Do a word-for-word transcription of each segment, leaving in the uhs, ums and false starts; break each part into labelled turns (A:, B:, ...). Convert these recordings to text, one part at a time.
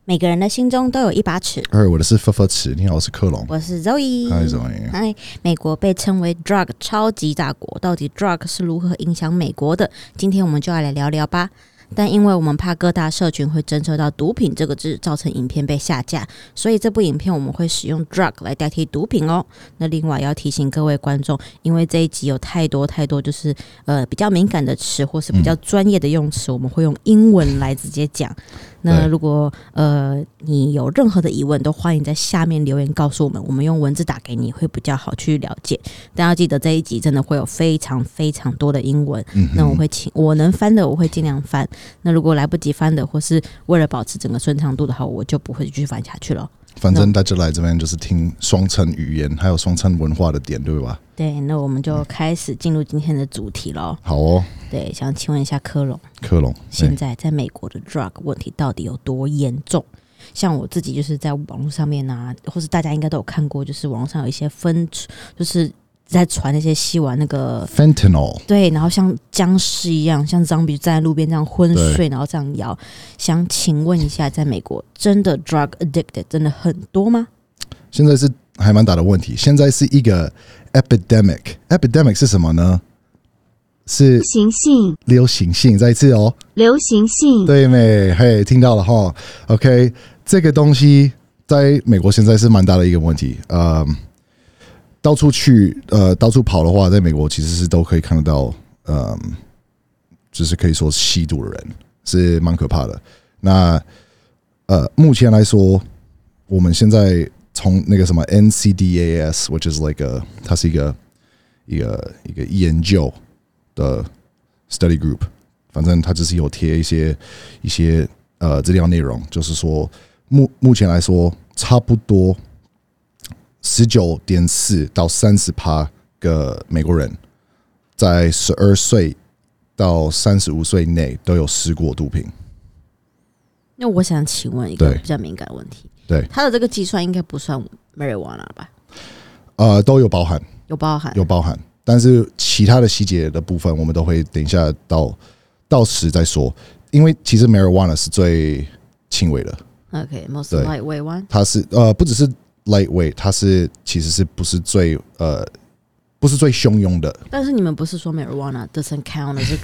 A: 每个人的心中都有一把尺。
B: 二，我的是佛佛尺。你好，我是克隆。
A: 我是 Zoe。
B: 嗨 Zoe。
A: 嗨，美国被称为 drug 超级大国，到底 drug 是如何影响美国的？今天我们就要来聊聊吧。但因为我们怕各大社群会侦测到毒品这个字，造成影片被下架，所以这部影片我们会使用 drug 来代替毒品哦。那另外要提醒各位观众，因为这一集有太多太多就是呃比较敏感的词或是比较专业的用词、嗯，我们会用英文来直接讲。那如果呃你有任何的疑问，都欢迎在下面留言告诉我们，我们用文字打给你会比较好去了解。但要记得这一集真的会有非常非常多的英文，嗯、那我会请我能翻的我会尽量翻。那如果来不及翻的，或是为了保持整个顺畅度的话，我就不会继续翻下去了。
B: 反正大家来这边就是听双层语言还有双层文化的点，对吧？
A: 对，那我们就开始进入今天的主题咯。
B: 好哦。
A: 对，想请问一下科隆，
B: 科隆，
A: 现在在美国的 drug 问题到底有多严重？像我自己就是在网络上面啊，或是大家应该都有看过，就是网络上有一些分，就是在传那些吸完那个
B: fentanyl，
A: 对，然后像僵尸一样，像 zombie 站在路边这样昏睡，然后这样摇。想请问一下，在美国真的 drug addicted 真的很多吗？
B: 现在是还蛮大的问题，现在是一个 epidemic。epidemic 是什么呢？是
C: 流行性，
B: 流行性，再一次哦，
C: 流行性，
B: 对没？嘿，听到了哈。OK， 这个东西在美国现在是蛮大的一个问题。呃，到处去，呃，到处跑的话，在美国其实是都可以看得到，呃，就是可以说吸毒的人是蛮可怕的。那呃，目前来说，我们现在从那个什么 N C D A S，which is like a， 它是一个一个一个研究的 study group， 反正它就是有贴一些一些呃资料内容，就是说目目前来说，差不多十九点四到三十趴个美国人，在十二岁到三十五岁内都有试过毒品。
A: 那我想请问一个比较敏感的问题，
B: 对，
A: 他的这个计算应该不算 marijuana 吧？
B: 呃，都有包含，
A: 有包含，
B: 有包含。但是其他的细节的部分，我们都会等一下到到时再说。因为其实 marijuana 是最轻微的
A: ，OK，most lightweight one， 它
B: 是呃不只是 lightweight， 它是其实是不是最呃不是最汹涌的。
A: 但是你们不是说 marijuana doesn't count as a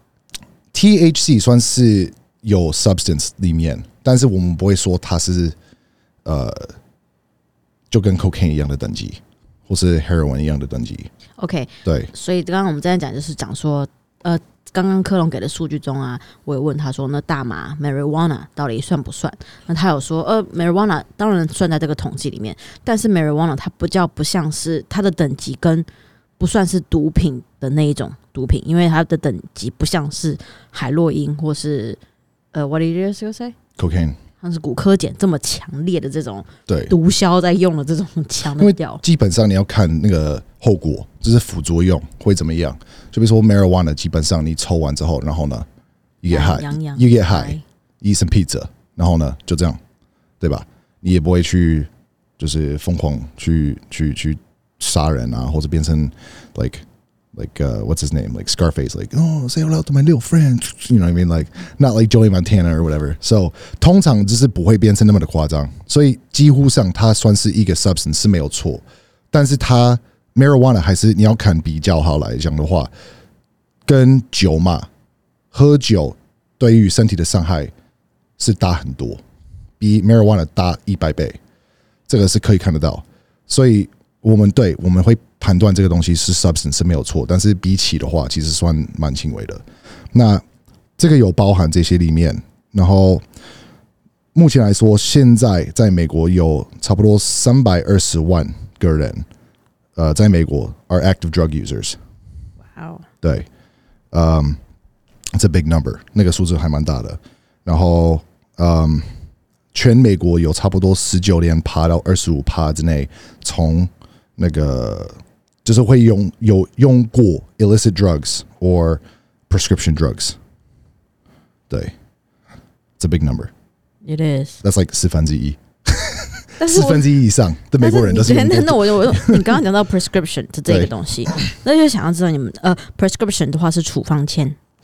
A: drug？T
B: H C 算是有 substance 里面，但是我们不会说它是呃就跟 cocaine 一样的等级，或是 heroin 一样的等级。
A: OK，
B: 对，
A: 所以刚刚我们在讲就是讲说，呃，刚刚科隆给的数据中啊，我有问他说，那大麻 marijuana 到底算不算？那他有说，呃 marijuana 当然算在这个统计里面，但是 marijuana 它不叫不像是它的等级跟不算是毒品的那一种毒品，因为它的等级不像是海洛因或是呃 what did you say
B: cocaine。
A: 像是古柯碱这么强烈的这种毒枭在用的这种强的调，
B: 基本上你要看那个后果，就是副作用会怎么样。就比如说 marijuana， 基本上你抽完之后，然后呢 ，you get high，you get high，eat some pizza， 然后呢就这样，对吧？你也不会去就是疯狂去去去杀人啊，或者变成 like like uh, what's his name like Scarface like oh say hello to my little friend you know what I mean like not like Joey Montana or whatever so 通常就是不会变成那么的夸张，所以几乎上它算是一个 substance 是没有错，但是它 marijuana 还是你要看比较好来讲的话，跟酒嘛，喝酒对于身体的伤害是大很多，比 marijuana 大一百倍，这个是可以看得到，所以我们对我们会判断这个东西是 substance 是没有错，但是比起的话，其实算蛮轻微的。那这个有包含这些里面，然后目前来说，现在在美国有差不多三百二十万个人，呃，在美国 are active drug users。
A: Wow。对，
B: 嗯 ，it's a big number， 那个数字还蛮大的。然后，嗯，全美国有差不多十九点趴到二十五趴之内，從那個就是會用有用過 illicit drugs or prescription drugs， 對 ，it's a big number.
A: It is.
B: That's like 四分之一，四分之一以上的美國人都是用過。
A: 那我我你剛剛講到 prescription 的這個東西，那就想要知道你們呃 prescription 的話是處方簽。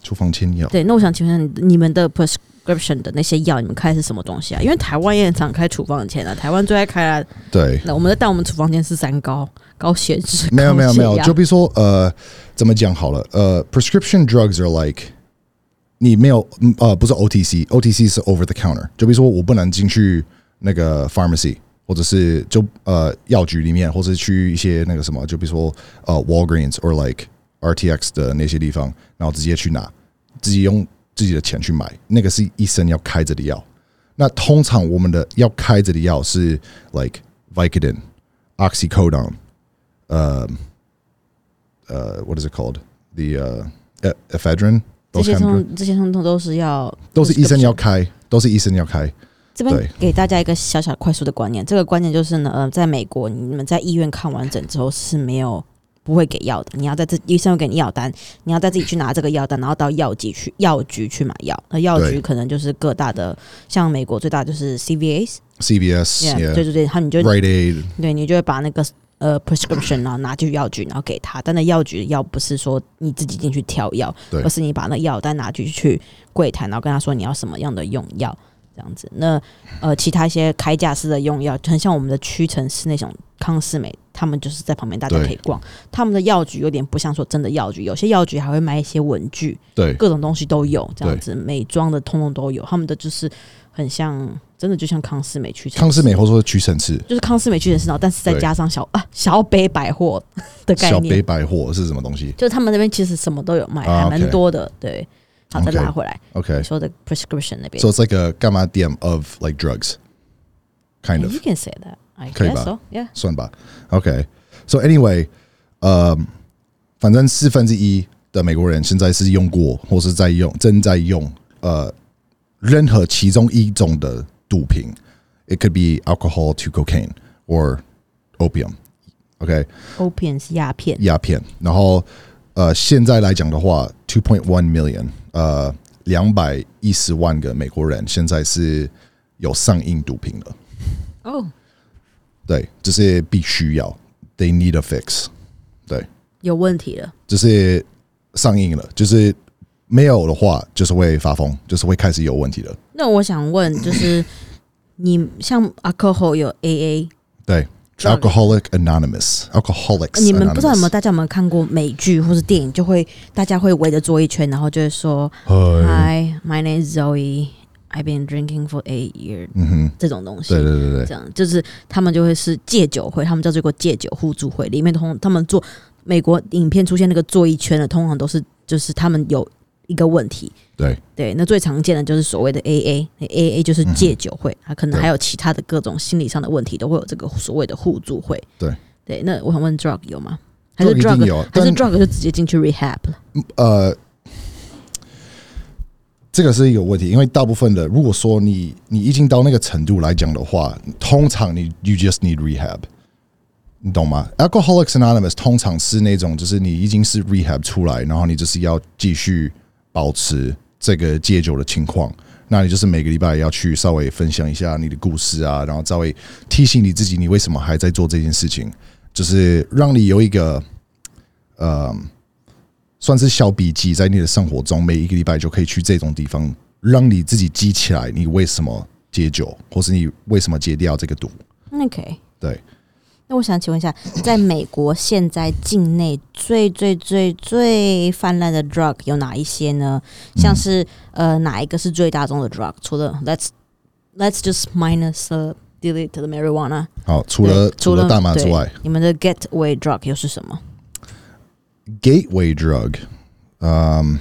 B: 处方签药。
A: 对，那我想请问你们的 prescription 的那些药，你们开的是什么东西啊？因为台湾也很常开处方签啊，台湾最爱开啊。
B: 对，
A: 那我们在但我们处方签是三高高血脂。
B: 没有没有没有，就比如说呃，怎么讲好了？呃 ，prescription drugs are like 你没有呃不是 O T C，O T C 是 over the counter。就比如说我不能进去那个 pharmacy。或者是就呃药局里面，或者去一些那个什么，就比如说呃 Walgreens or like R T X 的那些地方，然后直接去拿，自己用自己的钱去买，那个是医生要开着的药。那通常我们的要开着的药是 like Vicodin、Oxycodone， 呃呃 what is it called the 呃、uh, ephedrine，
A: 这些通这些通通都是要
B: 都是医生要开，都是医生要开。
A: 这边给大家一个小小快速的观念，这个观念就是呢，呃，在美国，你们在医院看完诊之后是没有不会给药的，你要在这医生会给你药单，你要再自己去拿这个药单，然后到药局去药局去买药。那药局可能就是各大的，像美国最大就是 C V S、C
B: V S，
A: yeah, 对对对，然后你就
B: Rite Aid，
A: 对你就会把那个呃 prescription 然后拿去药局，然后给他。但那药局的药不是说你自己进去挑药，而是你把那药单拿去去柜台，然后跟他说你要什么样的用药。这样子，那呃，其他一些开架式的用药，很像我们的屈臣氏那种康士美，他们就是在旁边大家可以逛。他们的药局有点不像说真的药局，有些药局还会卖一些文具，
B: 对，
A: 各种东西都有，这样子，美妆的通通都有。他们的就是很像，真的就像康士美、屈臣氏、
B: 康士美或者说屈臣氏，
A: 就是康士美、屈臣氏，但是再加上小啊小北百货的概念。
B: 小北百货是什么东西？
A: 就是他们那边其实什么都有卖，
B: 啊、
A: 还蛮多的，对。好，再拉回来。
B: Okay.
A: 你说的 prescription 那边
B: ，so it's like a 干嘛店 of like drugs, kind of.
A: You can say that. I
B: 可以
A: guess
B: 吧
A: so. Yeah.
B: 算吧。OK. So anyway, 呃，反正四分之一的美国人现在是用过或是在用，正在用呃任何其中一种的毒品。It could be alcohol to cocaine or opium. OK.
A: Opium 是鸦片。
B: 鸦片，然后。呃，现在来讲的话 two point one million， 呃，两百一十万个美国人现在是有上瘾毒品了。
A: 哦、oh. ，
B: 对，这是必须要 ，they need a fix。对，
A: 有问题了，
B: 就是上瘾了，就是没有的话，就是会发疯，就是会开始有问题了。
A: 那我想问，就是你像 alcohol 有 A A，
B: 对。Alcoholic Anonymous, Alcoholics。
A: 你们不知道有没有大家有没有看过美剧或是电影，就会大家会围着坐一圈，然后就会说 Hi, my name is Zoe, I've been drinking for eight years。嗯哼，这种东西，
B: 对对对对，
A: 这样就是他们就会是戒酒会，他们叫做戒酒互助会，里面通他们做美国影片出现那个坐一圈的，通常都是就是他们有一个问题。
B: 对
A: 对，那最常见的就是所谓的 A A，A A 就是戒酒会，它、嗯、可能还有其他的各种心理上的问题，都会有这个所谓的互助会。
B: 对对，
A: 那我想问 drug 有吗？还是 drug
B: 有？
A: 还是 drug 就直接进去 rehab 了？
B: 呃，这个是一个问题，因为大部分的，如果说你你已经到那个程度来讲的话，通常你 you just need rehab， 你懂吗 ？Alcoholics Anonymous 通常是那种，就是你已经是 rehab 出来，然后你就是要继续保持。这个戒酒的情况，那你就是每个礼拜要去稍微分享一下你的故事啊，然后稍微提醒你自己，你为什么还在做这件事情，就是让你有一个呃，算是小笔记，在你的生活中，每一个礼拜就可以去这种地方，让你自己记起来，你为什么戒酒，或是你为什么戒掉这个毒。
A: OK，
B: 对。
A: 那我想请问一下，在美国现在境内最最最最泛滥的 drug 有哪一些呢？像是、嗯、呃哪一个是最大宗的 drug？ 除了 let's let's just minus、uh, delete the marijuana。
B: 好，除了除了大麻之外，
A: 你们的 gateway drug 又是什么
B: ？Gateway drug， um,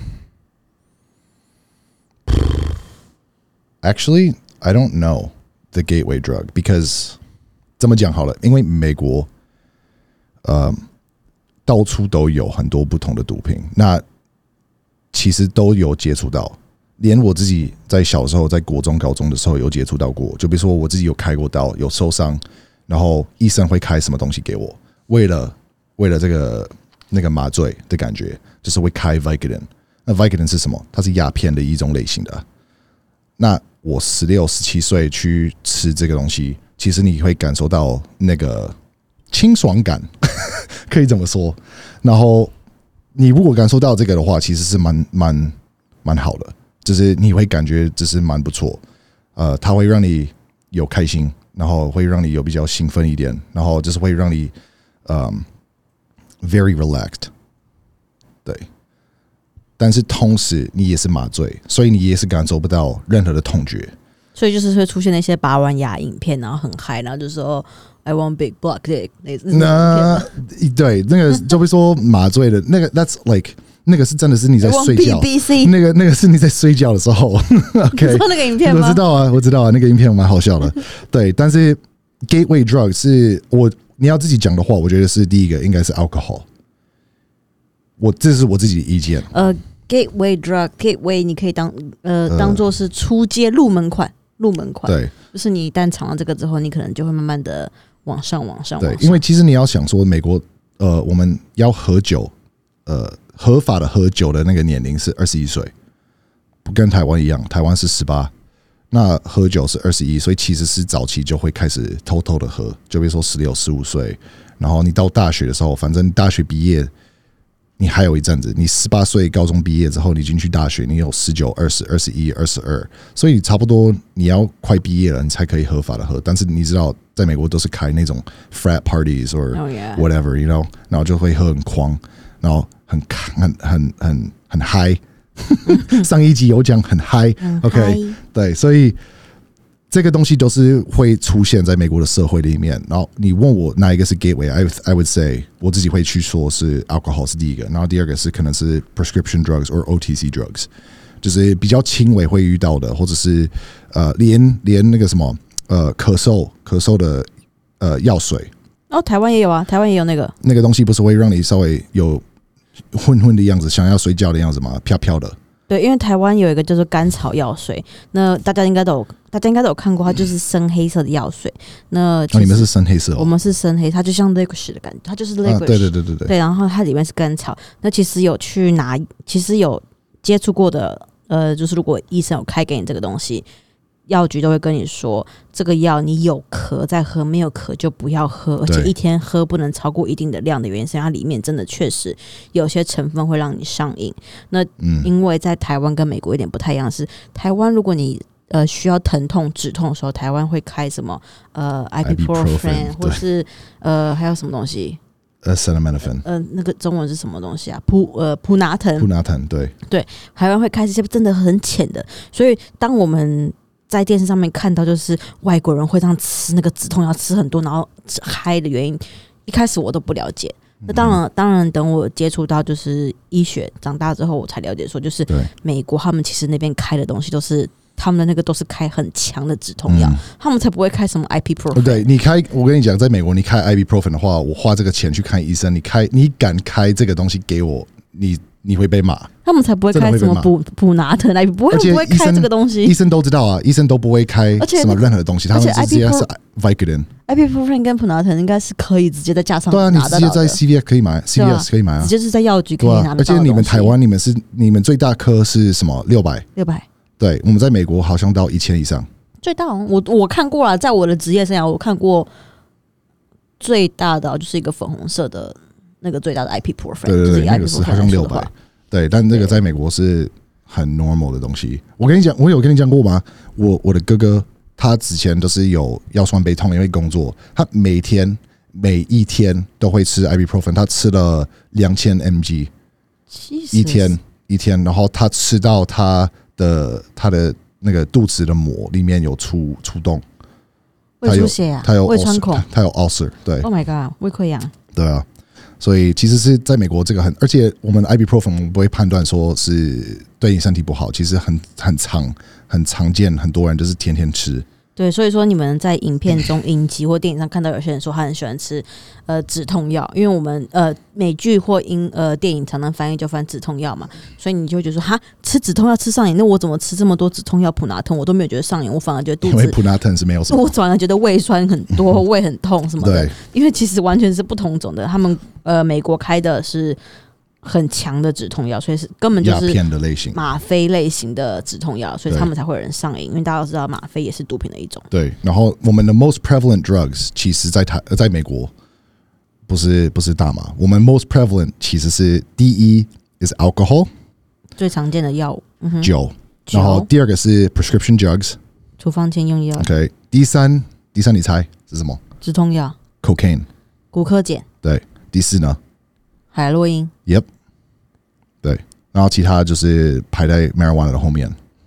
B: actually I don't know the gateway drug because. 这么讲好了，因为美国，呃，到处都有很多不同的毒品，那其实都有接触到，连我自己在小时候，在国中、高中的时候有接触到过。就比如说我自己有开过刀，有受伤，然后医生会开什么东西给我，为了为了这个那个麻醉的感觉，就是会开 Vicodin。那 Vicodin 是什么？它是鸦片的一种类型的。那我十六、十七岁去吃这个东西。其实你会感受到那个清爽感，可以这么说。然后你如果感受到这个的话，其实是蛮蛮蛮好的，就是你会感觉这是蛮不错，呃，它会让你有开心，然后会让你有比较兴奋一点，然后就是会让你，嗯 ，very relaxed， 对。但是同时你也是麻醉，所以你也是感受不到任何的痛觉。
A: 所以就是会出现那些拔完牙影片，然后很嗨，然后就说 I want big black dick 那
B: 那对那个就会说麻醉的那个 ，that's like 那个是真的是你在睡觉，那个那个是你在睡觉的时候。OK，
A: 你知道那个影片吗？
B: 我知道啊，我知道啊，那个影片蛮好笑的。对，但是 gateway drug 是我你要自己讲的话，我觉得是第一个应该是 alcohol。我这是我自己的意见。
A: 呃 ，gateway drug gateway 你可以当呃当做是初阶入门款。入门款，
B: 对，
A: 就是你一旦尝了这个之后，你可能就会慢慢的往上、往上。
B: 对，因为其实你要想说，美国呃，我们要喝酒，呃，合法的喝酒的那个年龄是二十一岁，不跟台湾一样，台湾是十八，那喝酒是二十一，所以其实是早期就会开始偷偷的喝，就比如说十六、十五岁，然后你到大学的时候，反正大学毕业。你还有一阵子，你十八岁高中毕业之后，你进去大学，你有十九、二十、二十一、二十二，所以差不多你要快毕业了，你才可以合法的喝。但是你知道，在美国都是开那种 frat parties or whatever， you know， 然后就会喝很狂，然后很很很很很嗨。上一集有讲很嗨 ，OK， 对，所以。这个东西都是会出现在美国的社会里面，然后你问我哪一个是 gateway， I I would say 我自己会去说是 alcohol 是第一个，然后第二个是可能是 prescription drugs or O T C drugs， 就是比较轻微会遇到的，或者是呃连连那个什么呃咳嗽咳嗽的呃药水。
A: 哦，台湾也有啊，台湾也有那个
B: 那个东西不是会让你稍微有昏昏的样子，想要睡觉的样子吗？飘飘的。
A: 对，因为台湾有一个叫做甘草药水，那大家应该都有，大家应该都有看过，它就是深黑色的药水。那
B: 哦，你们是深黑色，哦，
A: 我们是深黑，它就像 licorice 的感觉，它就是 licorice，啊。
B: 对对对对对。
A: 对，然后它里面是甘草。那其实有去拿，其实有接触过的，呃，就是如果医生有开给你这个东西，药局都会跟你说，这个药你有咳再喝，没有咳就不要喝，而且一天喝不能超过一定的量的原因是它里面真的确实有些成分会让你上瘾。那因为在台湾跟美国有点不太一样，是台湾如果你呃需要疼痛止痛的时候，台湾会开什么呃 ibuprofen 或是呃还有什么东西。
B: 呃 acetaminophen
A: 呃，那个中文是什么东西啊？普呃普拿疼，
B: 普拿疼，对
A: 对，台湾会开一些真的很浅的，所以当我们在电视上面看到，就是外国人会这样吃那个止痛药，吃很多，然后嗨的原因，一开始我都不了解。那当然，当然，等我接触到就是医学，长大之后我才了解说，就是美国他们其实那边开的东西都是他们的那个都是开很强的止痛药，嗯，他们才不会开什么 ibuprofen。
B: 对，你开，我跟你讲，在美国你开 ibuprofen 的话，我花这个钱去看医生，你开，你敢开这个东西给我，你。你会被骂，
A: 他们才不会开什么普普拿疼，不会不会开这个东西。
B: 医生都知道啊，医生都不会开什么任何的东西，他们直接是 Vicodin。ibuprofen
A: 跟普拿疼应该是可以直接在架上
B: 对啊，你
A: 拿得到的。
B: 直接在 C V S 可以买 ，C V S 可以买啊，
A: 直接是在药局可以拿得到的。
B: 而且你们台湾，你们是你们最大颗是什么？六百，
A: 六百。
B: 对，我们在美国好像到一千以上。
A: 最大，我我看过了，在我的职业生涯，我看过最大的就是一个粉红色的那个最大的 ibuprofen，
B: 对对对，那个是好像六百。对，但这个在美国是很 normal 的东西。我跟你讲，我有跟你讲过吗？我我的哥哥他之前都是有腰酸背痛，因为工作，他每天每一天都会吃 ibuprofen， 他吃了两千 mg， 一天一天，然后他吃到他的他的那个肚子的膜里面有出出洞，
A: 胃出血啊，
B: 他有
A: 胃穿孔，
B: 他有 ulcer， 对
A: ，Oh my god， 胃溃疡，
B: 对啊。所以其实是在美国这个很，而且我们的 ibuprofen 我们不会判断说是对你身体不好，其实很很常很常见，很多人就是天天吃。
A: 对，所以说你们在影片中、影集或电影上看到有些人说他很喜欢吃呃止痛药，因为我们呃美剧或英呃电影常常翻译就翻止痛药嘛，所以你就会觉得说哈吃止痛药吃上瘾，那我怎么吃这么多止痛药普拿疼我都没有觉得上瘾，我反而觉得肚子，
B: 因为普拿疼是没有什么，
A: 我反而觉得胃酸很多，胃很痛什么的，因为其实完全是不同种的，他们呃美国开的是。很强的止痛药，所以是根本就是吗啡类型的止痛药，所以他们才会有人上瘾。因为大家都知道吗啡也是毒品的一种。
B: 对，然后我们的 most prevalent drugs 其实在台在美国不是不是大麻，我们 most prevalent 其实是第一 is alcohol，
A: 最常见的药物，嗯、
B: 酒。然后第二个是 prescription drugs，
A: 处方签用药。
B: OK， 第三，第三你猜是什么？
A: 止痛药
B: ，cocaine，
A: 古柯碱。
B: 对，第四呢？
A: 海洛因。
B: Yep， 对，然后其他就是排在 marijuana 的后面。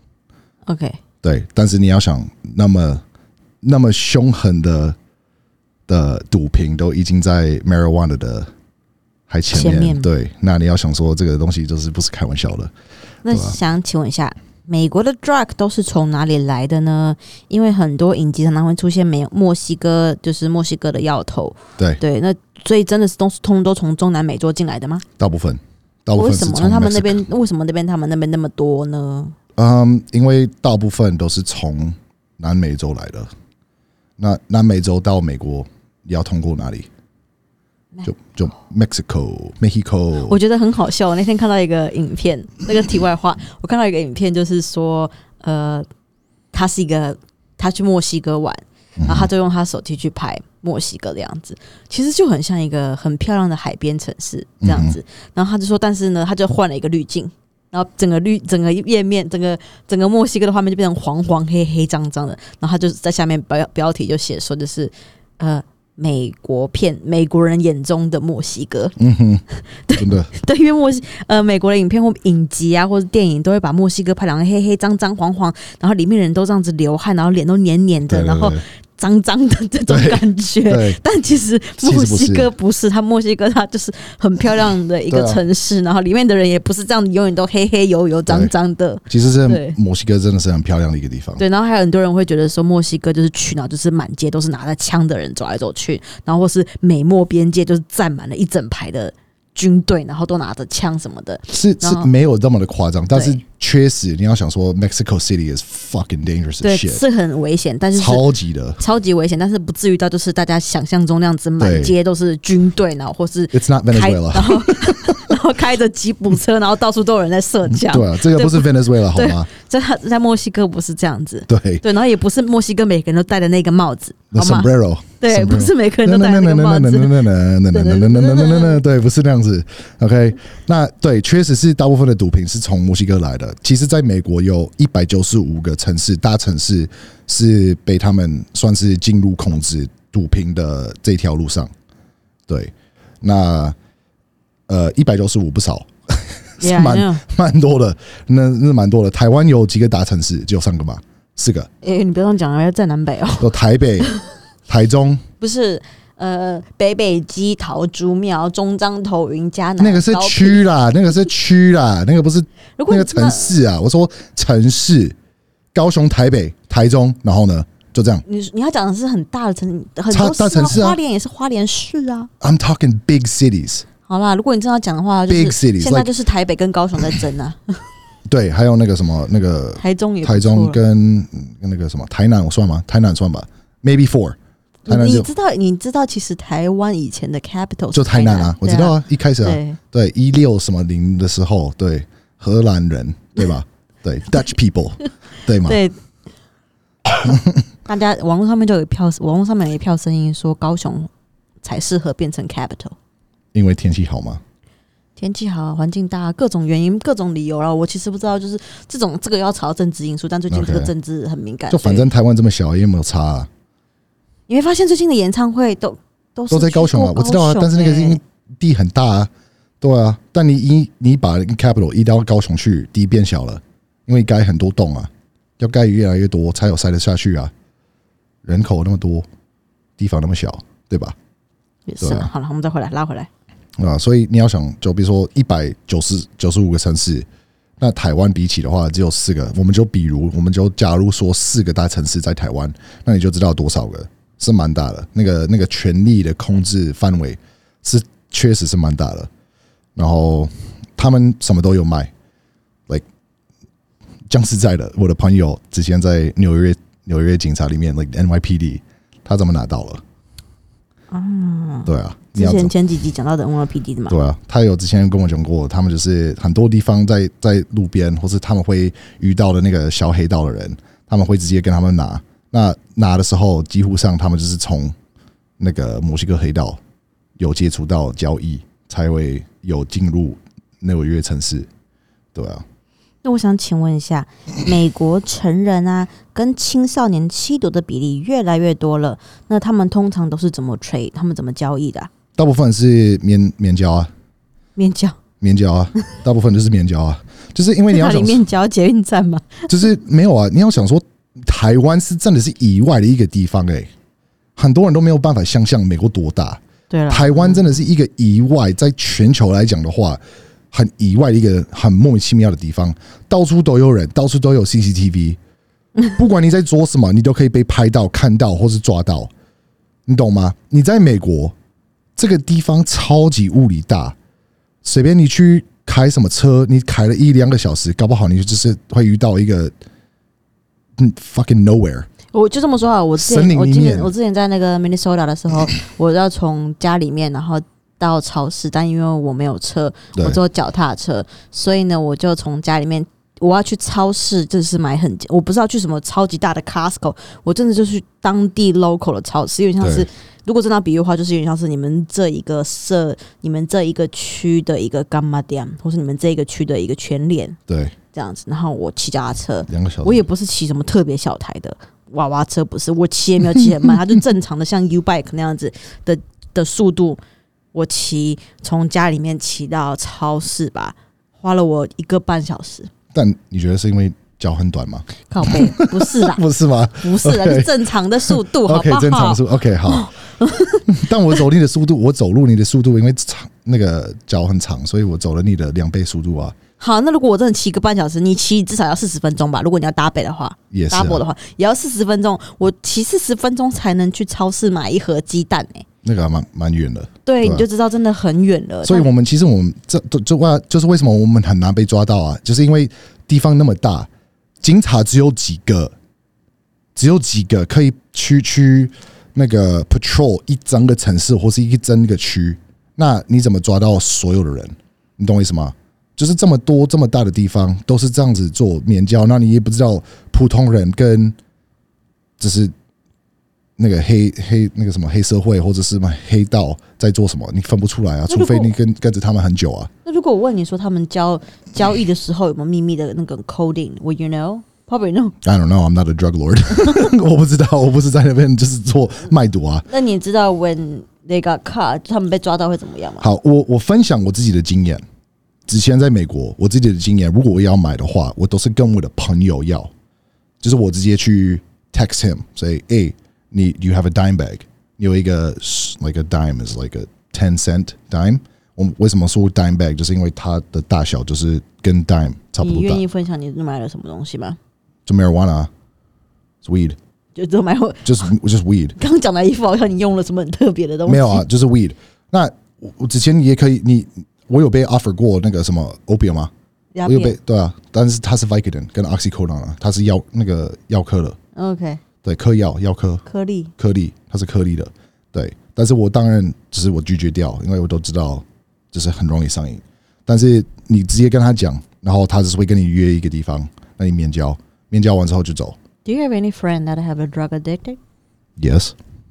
A: OK，
B: 对，但是你要想那么那么凶狠的的毒品都已经在 marijuana 的还前面，
A: 前面
B: 对，那你要想说这个东西就是不是开玩笑的。
A: 那想请问一下，美国的 drug 都是从哪里来的呢？因为很多影集常常会出现美墨西哥，就是墨西哥的药头。
B: 对
A: 对，那所以真的是都是通都从中南美洲进来的吗？
B: 大部分，大部分是从 Mexico。
A: 为什么呢？他们那边为什么那边他们那边那么多呢？
B: 嗯，因为大部分都是从南美洲来的。那南美洲到美国要通过哪里？就就 Mexico Mexico，
A: 我觉得很好笑。我那天看到一个影片，那个题外话，我看到一个影片，就是说，呃，他是一个他去墨西哥玩，然后他就用他手机去拍墨西哥的样子，其实就很像一个很漂亮的海边城市这样子。然后他就说，但是呢，他就换了一个滤镜，然后整个绿整个页面，整个整个墨西哥的画面就变成黄黄黑黑脏脏的。然后他就在下面标标题就写说，就是呃。美国片美国人眼中的墨西哥，
B: 嗯哼，真的
A: 对，因为墨西呃美国的影片或影集啊，或者电影都会把墨西哥拍两个黑黑脏脏黄黄，然后里面人都这样子流汗，然后脸都黏黏的，
B: 对对对，
A: 然后脏脏的这种感觉。但其实墨西哥不是，它墨西哥它就是很漂亮的一个城市，啊、然后里面的人也不是这样，永远都黑黑油油脏脏的。
B: 其实这墨西哥真的是很漂亮的一个地方。
A: 对，然后还有很多人会觉得说墨西哥就是去哪就是满街都是拿着枪的人走来走去，然后或是美墨边界就是站满了一整排的军队，然后都拿着枪什么的，
B: 是是没有这么的夸张，但是确实你要想说 ，Mexico City is fucking dangerous，
A: 对，
B: shit，
A: 是很危险，但是
B: 超级的，
A: 超级危险，但是不至于到就是大家想象中那样子，满街都是军队，然后或是
B: It's not Venezuela，
A: 然后然后开着吉普车，然后到处都有人在射枪。
B: 对啊，这个不是 Venezuela 好吗？
A: 在在墨西哥不是这样子，
B: 对
A: 对，然后也不是墨西哥每个人都戴的那个帽子，好吗
B: ？Sombrero，
A: 对，不是每个人都戴那个帽子。
B: 对，不是那样子。OK， 那对，确实是大部分的毒品是从墨西哥来的。其实，在美国有一百九十五个城市，大城市是被他们算是进入控制毒品的这条路上。对，那呃，一百九十五不少。是蛮蛮多的，那那蛮多的。台湾有几个大城市？只有三个吧？四个？
A: 哎、欸，你不要这样讲，要在南北哦。
B: 有台北、台中，
A: 不是呃，北北基桃竹苗中彰投云嘉南，
B: 那个是区啦，那个是区啦，那个不是那个城市啊。我说城市，高雄、台北、台中，然后呢，就这样。
A: 你你要讲的是很大的城市，很多
B: 大城市啊，
A: 花莲也是花莲市啊。
B: I'm talking big cities。
A: 好啦，如果你这样讲的话，就是现在就是台北跟高雄在争啊。
B: 对，还有那个什么那个
A: 台中也
B: 台中跟跟那个什么台南，我算吗？台南算吧 ，maybe four。
A: 你知道你知道其实台湾以前的 capital
B: 就台南啊，我知道啊，一开始啊，
A: 对
B: 一六什么零的时候，对荷兰人对吧？对 Dutch people 对吗？
A: 对。大家网络上面就有一票，网络上面有一票声音说高雄才适合变成 capital。
B: 因为天气好吗？
A: 天气好，环境大，各种原因、各种理由啦。我其实不知道，就是这种这个要吵政治因素，但最近这个政治很敏感。
B: Okay. 就反正台湾这么小，也有没有差啊？
A: 你会发现最近的演唱会都都是
B: 都在高雄啊，我知道啊，但是那个因为地很大啊，对啊。但你一你把 capital 移到高雄去，地变小了，因为盖很多栋啊，要盖越来越多才有塞得下去啊。人口那么多，地方那么小，对吧？
A: 也是啊。好了，我们再回来拉回来。
B: 啊，所以你要想，就比如说一百九十九十五个城市，那台湾比起的话只有四个，我们就比如我们就假如说四个大城市在台湾，那你就知道多少个，是蛮大的。那个那个权力的控制范围是确实是蛮大的。然后他们什么都有卖 ，like 讲实在的，我的朋友之前在纽约纽约警察里面 ，like N Y P D， 他怎么拿到了？
A: 啊，
B: 对啊。
A: 之前前几集讲到的 N Y P D 的嘛，
B: 对啊，他有之前跟我讲过，他们就是很多地方在在路边，或是他们会遇到的那个小黑道的人，他们会直接跟他们拿。那拿的时候，几乎上他们就是从那个墨西哥黑道有接触到交易，才会有进入纽约城市，对啊。
A: 那我想请问一下，美国成人啊跟青少年吸毒的比例越来越多了，那他们通常都是怎么 trade？ 他们怎么交易的、啊？
B: 大部分是面面交啊，
A: 面交，
B: 面交啊，大部分就是面交啊，就是因为你要想
A: 面交捷运站吗？
B: 就是没有啊，你要想说台湾是真的是以外的一个地方哎、欸，很多人都没有办法想象美国多大。
A: 对了，
B: 台湾真的是一个以外，在全球来讲的话。很以外的一个很莫名其妙的地方，到处都有人，到处都有 C C T V， 不管你在做什么，你都可以被拍到、看到或是抓到，你懂吗？你在美国这个地方超级无敌大，随便你去开什么车，你开了一两个小时，搞不好你就是会遇到一个嗯 fucking nowhere。
A: 我就这么说啊，我之前我今年我之前在那个 Minnesota 的时候，我要从家里面然后。到超市，但因为我没有车，我坐脚踏车，所以呢，我就从家里面，我要去超市，就是买很，我不知道去什么超级大的 Costco， 我真的就去当地 local 的超市，有点像是，如果真的要比喻的话，就是有点像是你们这一个社，你们这一个区的一个 Gamma 店，或是你们这一个区的一个全联，
B: 对，
A: 这样子。然后我骑脚踏车，
B: 两个小时，
A: 我也不是骑什么特别小台的娃娃车，不是，我骑也没有骑很慢，它就正常的像 U bike 那样子的的速度。我骑从家里面骑到超市吧，花了我一个半小时。
B: 但你觉得是因为脚很短吗？
A: 靠背，不是啦，
B: 不是吗？
A: 不是啦， okay, 是正常的速度，好不好？
B: OK， 正常速 ，OK， 好。但我走你的速度，我走路你的速度，因为长那个脚很长，所以我走了你的两倍速度啊。
A: 好，那如果我真的骑个半小时，你骑至少要四十分钟吧？如果你要搭北的话，
B: 也是、啊、
A: 搭的话，也要四十分钟。我骑四十分钟才能去超市买一盒鸡蛋哎、欸。
B: 那个蛮蛮远的，
A: 对，你就知道真的很远了。
B: 所以我们其实我们这这为就是为什么我们很难被抓到啊？就是因为地方那么大，警察只有几个，只有几个可以去去那个 patrol 一整个城市或是一整个区。那你怎么抓到所有的人？你懂我意思吗？就是这么多这么大的地方都是这样子做免交，那你也不知道普通人跟只是。那个黑黑那个什么黑社会或者是黑道在做什么，你分不出来啊，除非你跟跟着他们很久啊。
A: 那如果我问你说他们交交易的时候有没有秘密的那个 coding？Would you know? Probably no.
B: I don't know. I'm not a drug lord. 我不知道，我不是在那边就是做卖毒啊。
A: 那你知道 when they got caught， 他们被抓到会怎么样吗？
B: 好，我我分享我自己的经验。之前在美国，我自己的经验，如果我要买的话，我都是跟我的朋友要，就是我直接去 text him， 所以 A。你 you have a dime bag， 你有一个 like a dime is like a ten cent dime。我为什么说 dime bag， 就是因为它的大小就是跟 dime 差不多大。
A: 你愿意分享你买了什么东西吗？
B: 就 marijuana， 是 weed，
A: 就只买
B: 就是就是 weed。
A: 刚刚讲的一副好像你用了什么很特别的东西。
B: 没有啊，就是 weed。那我之前也可以，你我有被 offer 过那个什么 opium 吗？我有被对啊，但是它是 Vicodin 跟 oxycodone 啊，它是药那个药科的。
A: OK。
B: 对，嗑药药颗
A: 颗粒
B: 颗粒，它是颗粒的，对。但是我当然只是我拒绝掉，因为我都知道就是很容易上瘾。但是你直接跟他讲，然后他只是会跟你约一个地方，那你面交，面交完之后就走。
A: Do you have any friend that have a drug addicted?
B: Yes.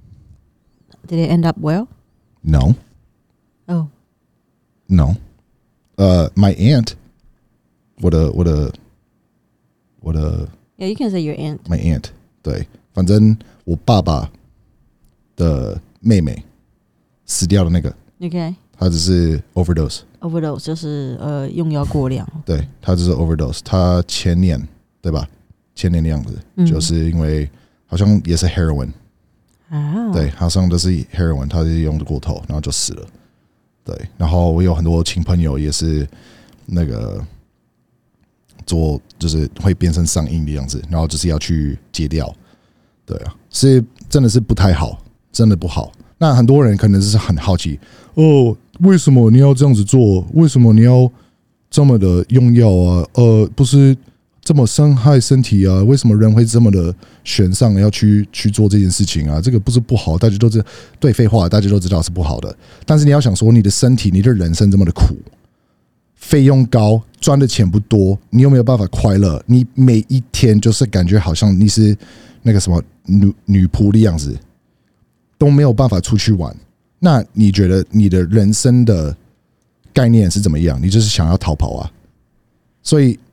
A: Did it end up well?
B: No.
A: Oh.
B: No. Uh, my aunt. 我的我的我的。
A: Yeah, you can say your aunt.
B: My aunt. 对，反正我爸爸的妹妹死掉的那个
A: ，OK，
B: 他只是 overdose，overdose
A: 就是呃用药过量，
B: 对，他只是 overdose， 他前年对吧？前年的样子，嗯、就是因为好像也是 heroin， 啊，对，好像都是 heroin， 他是用的过头，然后就死了，对，然后我有很多亲朋友也是那个。做就是会变成上瘾的样子，然后就是要去戒掉，对啊，是真的是不太好，真的不好。那很多人可能是很好奇，哦，为什么你要这样子做？为什么你要这么的用药啊？呃，不是这么伤害身体啊？为什么人会这么的选上要去去做这件事情啊？这个不是不好，大家都知道，对，废话，大家都知道是不好的。但是你要想说，你的身体，你的人生这么的苦。费用高，赚的钱不多，你有没有办法快乐？你每一天就是感觉好像你是那个什么女女仆的样子，都没有办法出去玩。那你觉得你的人生的概念是怎么样？你就是想要逃跑啊？所以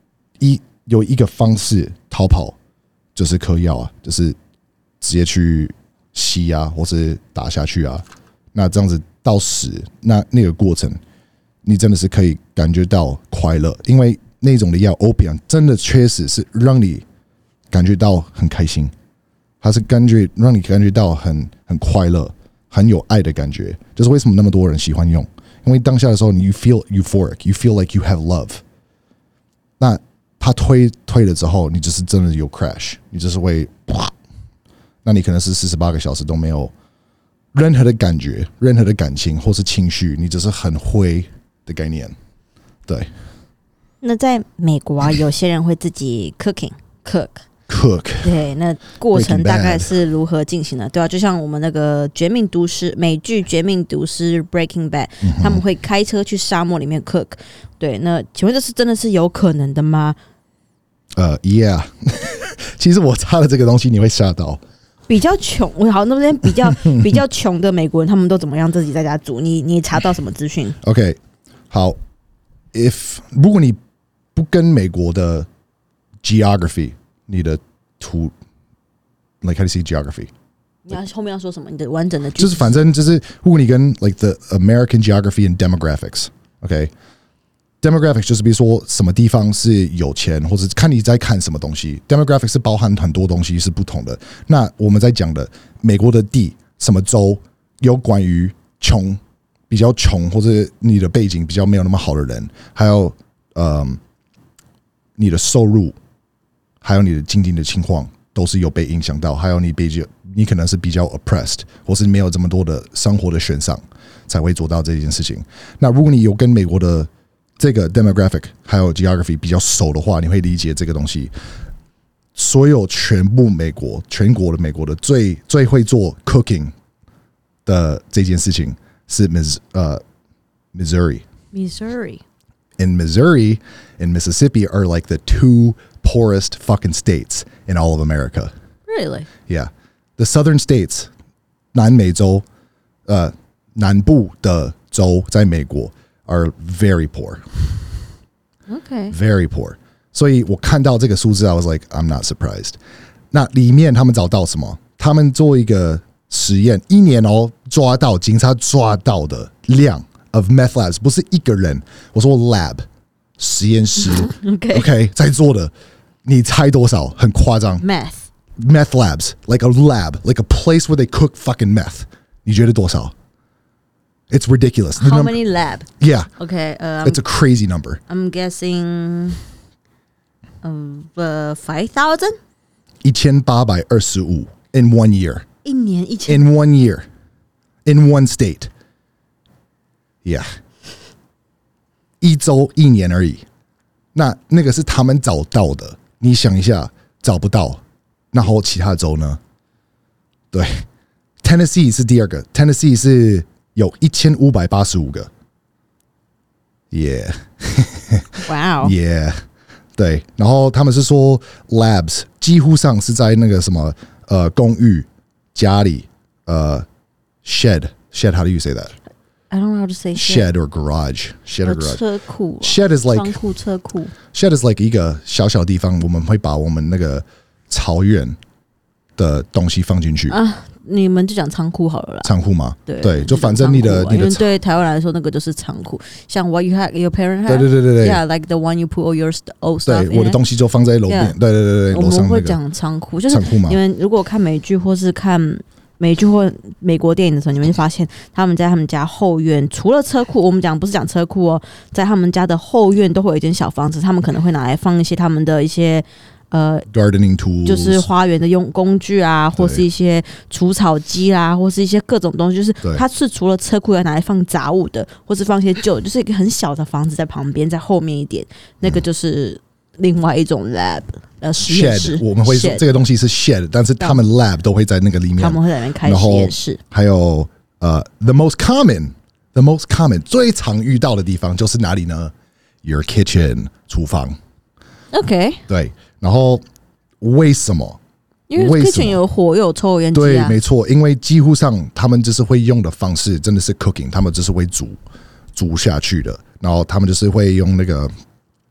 B: 一有一个方式逃跑，就是嗑药啊，就是直接去吸啊，或是打下去啊。那这样子到死，那那个过程，你真的是可以感觉到快乐，因为那种的药 opium 真的确实是让你感觉到很开心，它是感觉让你感觉到很很快乐、很有爱的感觉。就是为什么那么多人喜欢用，因为当下的时候你 you feel euphoric, you feel like you have love。那他推推了之后，你就是真的有 crash， 你就是会啪，那你可能是四十八个小时都没有任何的感觉、任何的感情或是情绪，你只是很灰的概念。对。
A: 那在美国啊，有些人会自己 cooking cook
B: cook，
A: 对，那过程大概是如何进行的？对啊，就像我们那个《绝命毒师》美剧《绝命毒师》Breaking Bad，、嗯、他们会开车去沙漠里面 cook。对，那请问这是真的是有可能的吗？
B: 呃、uh, ，Yeah， 其实我查了这个东西，你会吓到。
A: 比较穷，我好那边比较比较穷的美国人，他们都怎么样自己在家煮？你你查到什么资讯
B: ？OK， 好 ，If 如果你不跟美国的 geography， 你的图 ，like how do you say geography？
A: 你要后面要说什么？你的完整的句子
B: 就是反正就是，如果你跟 like the American geography and demographics，OK，demographics、okay? 就是比如说什么地方是有钱，或者看你在看什么东西。demographics 是包含很多东西是不同的。那我们在讲的美国的地，什么州有关于穷、比较穷，或者你的背景比较没有那么好的人，还有嗯。你的收入，还有你的经济的情况，都是有被影响到。还有你比较，你可能是比较 oppressed， 或是没有这么多的生活的选项，才会做到这件事情。那如果你有跟美国的这个 demographic 还有 geography 比较熟的话，你会理解这个东西。所有全部美国、全国的美国的最最会做 cooking 的这件事情是 Miss 呃 Missouri。Missouri。In Missouri and Mississippi are like the two poorest fucking states in all of America.
A: Really?
B: Yeah. The southern states, 南美洲，呃，南部的州在美国 are very poor.
A: Okay.
B: Very poor. 所以我看到这个数字 I was like, I'm not surprised. 那里面他们找到什么？他们做一个实验，一年哦抓到警察抓到的量。Of meth labs 不是一个人，我说 lab 实验室
A: ，OK
B: OK 在做的，你猜多少？很夸张
A: ，meth
B: meth labs like a lab like a place where they cook fucking meth， 你觉得多少 ？It's ridiculous.
A: How many lab?
B: Yeah.
A: Okay. Um,
B: it's a crazy number.
A: I'm guessing, um, uh, five thousand.
B: 一千八百二十五 in one year.
A: 一年一千
B: In one year, in one state.Yeah， 一周一年而已，那那个是他们找到的。你想一下，找不到，然后其他州呢？对 ，Tennessee 是第二个 ，Tennessee 是有一千五百八十五个。Yeah，
A: 哇哦
B: ，Yeah， 对。然后他们是说 labs 几乎上是在那个什么呃公寓、家里、呃 shed shed how do you say that？I
A: don't know how to say
B: shed, shed or garage. Shed or garage.
A: 车库
B: Shed is like
A: 仓库车库
B: Shed is like 一个小小地方，我们会把我们那个草原的东西放进去
A: 啊。你们就讲仓库好了啦。
B: 仓库吗？
A: 对
B: 对，就反正你的你的，
A: 因为对台湾来说，那个就是仓库。像 what you had your parent had，
B: 对对对对对
A: ，Yeah, like the one you put all your old stuff.
B: 对，我的东西就放在楼边。对对对对，
A: 我们会讲仓库，就是你们如果看美剧或是看。美剧或美国电影的时候，你们就发现他们在他们家后院，除了车库，我们讲不是讲车库哦，在他们家的后院都会有一间小房子，他们可能会拿来放一些他们的一些呃
B: gardening tools，
A: 就是花园的用工具啊，或是一些除草机啦，或是一些各种东西，就是它是除了车库要拿来放杂物的，或是放一些旧，就是一个很小的房子在旁边，在后面一点，那个就是另外一种 lab。呃，实验室
B: shed 我们会说这个东西是 shed， 但是他们 lab 都会在那个里面，
A: 他们会在里面开实验室。
B: 还有呃 ，the most common，the most common 最常遇到的地方就是哪里呢 ？Your kitchen 厨房。
A: OK，
B: 对，然后为什么？
A: 因为 kitchen 有火，有抽油烟机啊。
B: 对，没错，因为几乎上他们就是会用的方式真的是 cooking， 他们就是会煮煮下去的，然后他们就是会用那个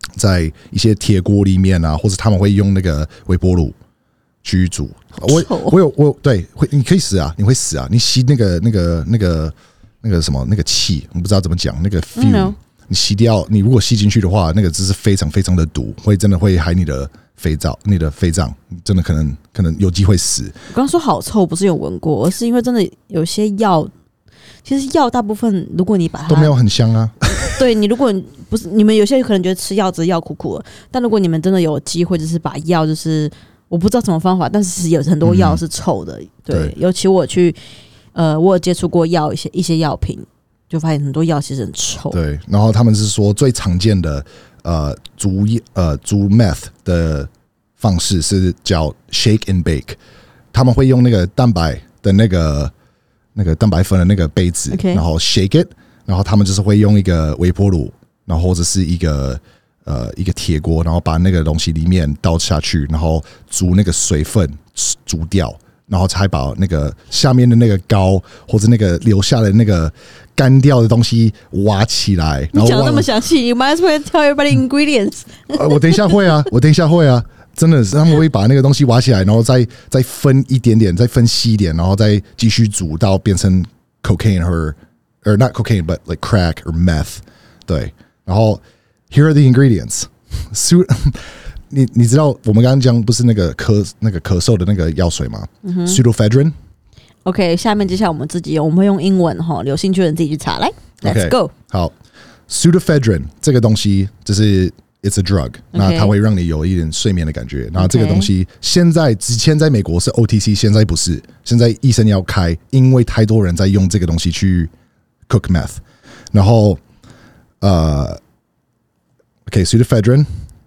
B: 在一些铁锅里面啊，或者他们会用那个微波炉去煮。我我有我有对，会你可以死啊，你会死啊！你吸那个那个那个那个什么那个气，我不知道怎么讲，那个 fume， 你吸掉，你如果吸进去的话，那个只是非常非常的毒，会真的会害你的肺脏，你的肺脏真的可能可能有机会死。
A: 我刚刚说好臭，不是有闻过，而是因为真的有些药，其实药大部分如果你把它
B: 都没有很香啊。
A: 对你，如果不是你们有些可能觉得吃药只是药苦苦的，但如果你们真的有机会，就是把药就是。我不知道什么方法，但是有很多药是臭的，嗯、对, 对，尤其我去，呃，我有接触过药一些一些药品，就发现很多药其实很臭。
B: 对，然后他们是说最常见的呃煮呃煮 meth 的方式是叫 shake and bake， 他们会用那个蛋白的那个那个蛋白粉的那个杯子，
A: okay.
B: 然后 shake it， 然后他们就是会用一个微波炉，然后或者是一个。呃，一个铁锅，然后把那个东西里面倒下去，然后煮那个水分煮掉，然后才把那个下面的那个膏或者那个留下的那个干掉的东西挖起来。
A: 你讲那么详细 ，You might as well tell everybody ingredients
B: 呃。我等一下会啊，我等一下会啊，真的是他们会把那个东西挖起来，然后再再分一点点，再分细一点，然后再继续煮到变成 cocaine 或or not cocaine but like crack or meth。对，然后。Here are the ingredients. 你你知道我们刚刚讲不是那个咳那个咳嗽的那个药水吗、嗯、？Pseudoephedrine。OK，
A: 下面接下来我们自己我们会用英文哈，有兴趣的人自己去查来。Let's go。
B: 好 ，Pseudoephedrine 这个东西就是 it's a drug， 那它会让你有一点睡眠的感觉。然后这个东西现在之前在美国是 O T C， 现在不是，现在医生要开，因为太多人在用这个东西去 cook meth。然后呃。Okay, pseudoephedrine,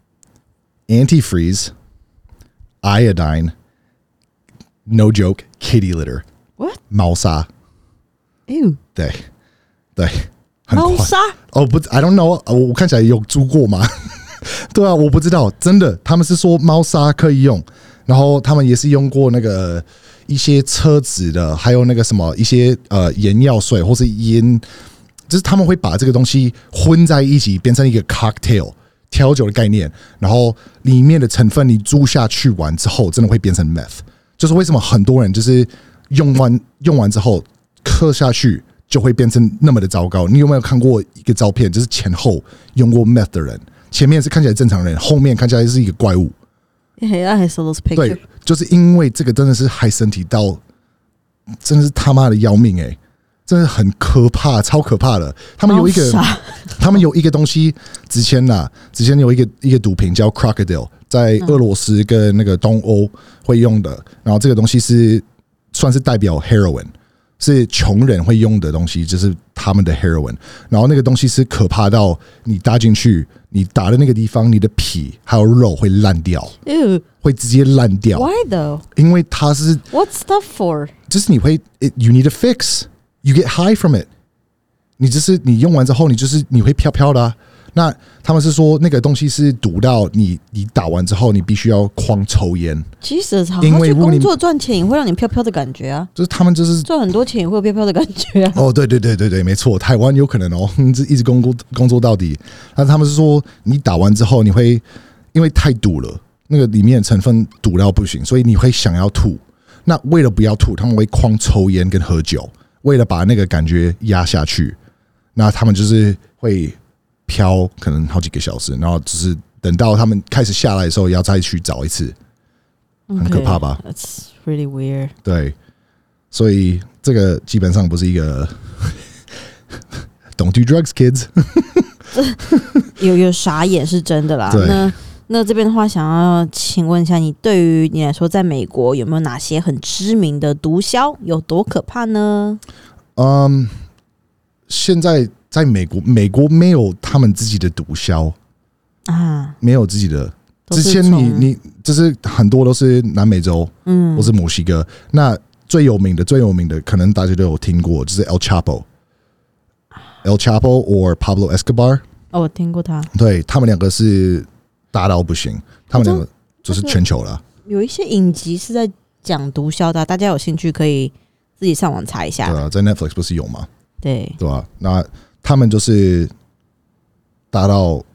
B: antifreeze, iodine, no joke, kitty litter.
A: What?
B: 猫砂。
A: Ew.
B: 对，对，
A: 猫砂？
B: 哦不 ，I don't know， 我看起来有租过吗？对啊，我不知道，真的，他们是说猫砂可以用，然后他们也是用过那个一些车子的，还有那个什么一些呃眼药水或是烟。就是他们会把这个东西混在一起，变成一个 cocktail 调酒的概念，然后里面的成分你注下去完之后，真的会变成 meth。就是为什么很多人就是用完用完之后喝下去就会变成那么的糟糕？你有没有看过一个照片，就是前后用过 meth 的人，前面是看起来正常人，后面看起来是一个怪物？
A: Yeah, I saw those pictures.
B: 对，就是因为这个真的是害身体到，真的是他妈的要命哎、欸！真的很可怕，超可怕的。他们有一个，他们有一个东西，之前呐，之前有一个一个毒品叫 crocodile， 在俄罗斯跟那个东欧会用的。然后这个东西是算是代表 heroin， 是穷人会用的东西，就是他们的 heroin。然后那个东西是可怕到你搭进去，你打的那个地方，你的皮还有肉会烂掉，会直接烂掉。
A: Why though？
B: 因为它是
A: What's that for？
B: 就是你会 it, you need a fix。You get high from it， 你就是你用完之后，你就是你会飘飘的、啊。那他们是说那个东西是毒到你，你打完之后你必须要狂抽烟。
A: 其实因为工作赚钱也会让你飘飘的感觉啊。就是
B: 他们就是
A: 赚很多钱也会有飘飘的感觉啊。
B: 哦，对对对对对，没错，台湾有可能哦，一直工作工作到底。但他们是说你打完之后你会因为太毒了，那个里面的成分毒到不行，所以你会想要吐。那为了不要吐，他们会狂抽烟跟喝酒。为了把那个感觉压下去，那他们就是会飘可能好几个小时，然后只是等到他们开始下来的时候，要再去找一次，很可怕吧
A: ？That's really weird。
B: 对，所以这个基本上不是一个Don't do drugs, kids
A: 有有傻眼是真的啦。那那这边的话，想要请问一下，你对于你来说，在美国有没有哪些很知名的毒枭？有多可怕呢？
B: 嗯，现在在美国，美国没有他们自己的毒枭啊，没有自己的。之前你你就是很多都是南美洲，嗯，或是墨西哥。那最有名的最有名的，可能大家都有听过，就是 El Chapo。El Chapo or Pablo Escobar。
A: 哦，我听过他。
B: 对，他们两个是大到不行，他们两个就是全球了。
A: 有一些影集是在讲毒枭的，大家有兴趣可以自己上网查一下。
B: 对啊，在 Netflix 不是有吗？
A: 对，
B: 对吧、啊？那他们就是大到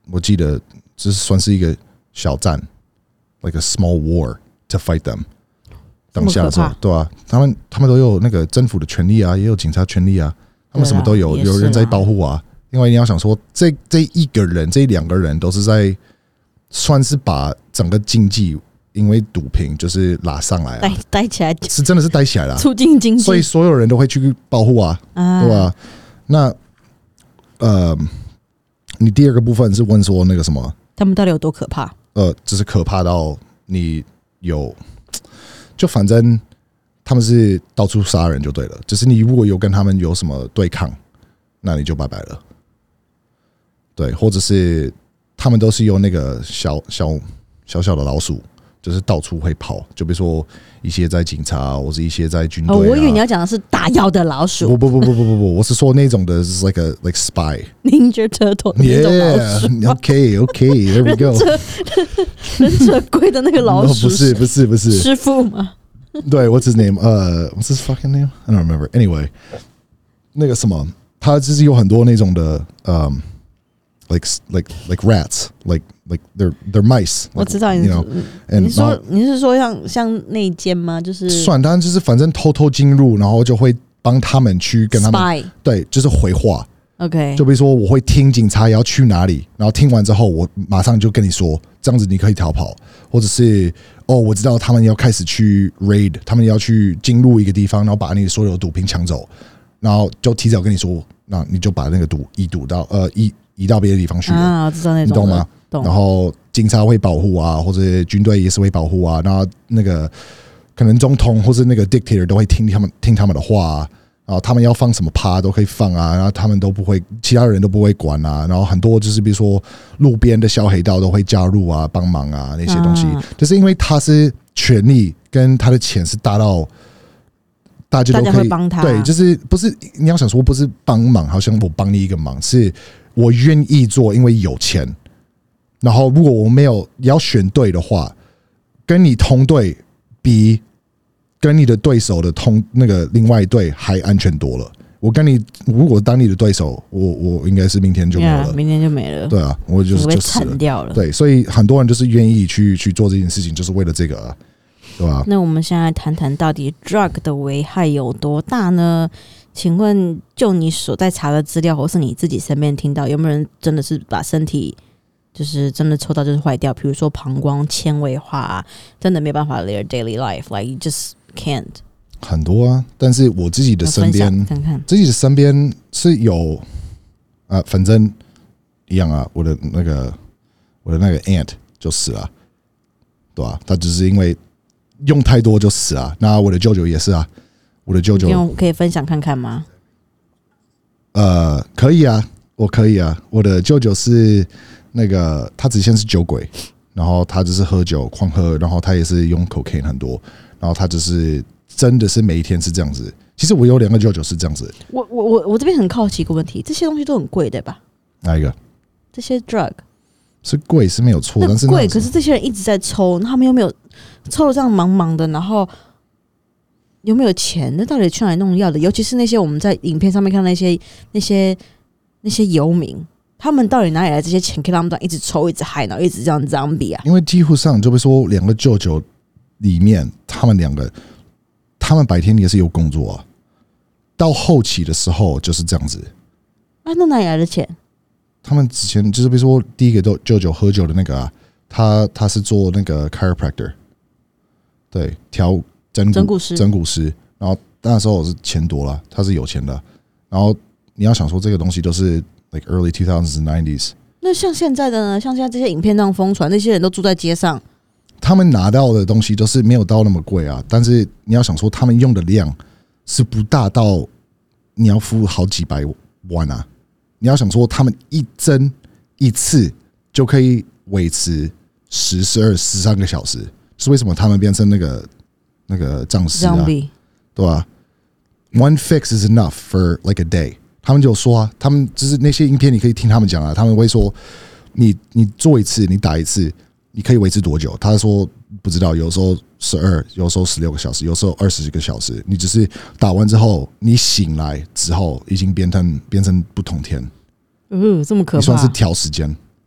B: 我记得这算是一个小战 ，like a small war to fight them。当下的时候，对啊，他们他们都有那个政府的权利啊，也有警察权利啊，他们什么都有，有人在保护啊。因为你要想说，这这一个人，这两个人都是在算是把整个经济。因为毒品就是拉上来、啊，
A: 带带起来
B: 是真的是带起来了、啊，
A: 促进经济，
B: 所以所有人都会去保护啊，啊对吧、啊？那呃，你第二个部分是问说那个什么，
A: 他们到底有多可怕？
B: 呃，就是可怕到你有，就反正他们是到处杀人就对了，就是你如果有跟他们有什么对抗，那你就拜拜了，对，或者是他们都是用那个小小小小的老鼠。就是到处会跑，就比如说一些在警察，或者一些在军队、啊。
A: 哦，我以为你要讲的是打药的老鼠。
B: 不不不不不不不，我是说那种的，是 like a like spy。Ninja
A: Turtle 那种老鼠。
B: Yeah, OK OK, there we go。
A: 忍者龟的那个老鼠。
B: No, 不是不是不是。
A: 师傅吗？
B: 对 ，What's his name？ 呃、uh, ，What's his fucking name? I don't remember. Anyway， 那个什么，他就是有很多那种的，嗯、um, ，like like like rats, like like they're they're mice。
A: 我知道你是，你是说你是说像像内奸吗？就是
B: 算，当然就是反正偷偷进入，然后就会帮他们去跟他们
A: Spy
B: 对，就是回话。
A: OK，
B: 就比如说我会听警察要去哪里，然后听完之后，我马上就跟你说，这样子你可以逃跑，或者是哦，我知道他们要开始去 raid， 他们要去进入一个地方，然后把你所有的毒品抢走，然后就提早跟你说，那你就把那个毒移毒到呃移移到别的地方去了
A: 啊，知道那种，
B: 你懂吗？懂。然后警察会保护啊，或者军队也是会保护啊，然后那个可能总统或是那个 dictator 都会听他们听他们的话啊。然后他们要放什么趴都可以放啊，然后他们都不会，其他人都不会管啊。然后很多就是比如说路边的小黑道都会加入啊，帮忙啊那些东西，啊、就是因为他是权力跟他的钱是大到大家都可以
A: 帮他。
B: 对，就是不是你要想说不是帮忙，好像我帮你一个忙，是我愿意做，因为有钱。然后如果我没有要选对的话，跟你同队比。跟你的对手的同那个另外一队还安全多了。我跟你如果当你的对手，我我应该是明天就没有了，
A: yeah, 明天就没了。
B: 对啊，我就是
A: 被铲掉了。
B: 对，所以很多人就是愿意去去做这件事情，就是为了这个、啊，对吧？
A: 那我们现在谈谈到底 drug 的危害有多大呢？请问，就你所在查的资料，或是你自己身边听到，有没有人真的是把身体就是真的抽到就是坏掉？比如说膀胱纤维化、啊，真的没办法 live daily life，like you just can't
B: 很多啊，但是我自己的身边，
A: 看看
B: 自己的身边是有啊，反正一样啊，我的那个我的那个 aunt 就死了，对吧、啊？他只是因为用太多就死了。那我的舅舅也是啊，我的舅舅
A: 可以分享看看吗？
B: 呃，可以啊，我可以啊。我的舅舅是那个他之前是酒鬼，然后他只是喝酒狂喝，然后他也是用 cocaine 很多。然后他就是真的是每一天是这样子。其实我有两个舅舅是这样子。
A: 我我我我这边很好奇一个问题，这些东西都很贵对吧？
B: 哪一个？
A: 这些 drug
B: 是贵是没有错，但是
A: 贵，可是这些人一直在抽，他们又没有抽的这样茫茫的，然后有没有钱？那到底去哪里弄药的？尤其是那些我们在影片上面看到那些那些那些游民，他们到底哪里来这些钱，可以让他们这样一直抽、一直嗨，然后一直这样 zombie 啊？
B: 因为几乎上就会说两个舅舅。里面他们两个，他们白天也是有工作啊，到后期的时候就是这样子。
A: 啊，那哪里来的钱？
B: 他们之前就是比如说第一个舅舅喝酒的那个啊，他他是做那个 chiropractor， 对，调整骨师，整骨师。然后那时候是钱多了，他是有钱的。然后你要想说这个东西都是 like early two thousands and nineties。
A: 那像现在的呢？像现在这些影片那样疯传，那些人都住在街上。
B: 他们拿到的东西都是没有到那么贵啊，但是你要想说他们用的量是不大到你要付好几百万啊。你要想说他们一针一次就可以维持十、十二、十三个小时，是为什么他们变成那个那个僵尸啊？对吧、啊、？One fix is enough for like a day。他们就说啊，他们就是那些影片你可以听他们讲啊，他们会说你你做一次，你打一次。你可以维持多久？他说不知道，有时候十二，有时候十六个小时，有时候二十个小时。你只是打完之后，你醒来之后已经变成变成不同天。
A: 嗯，这么可怕！
B: 你算是调时间。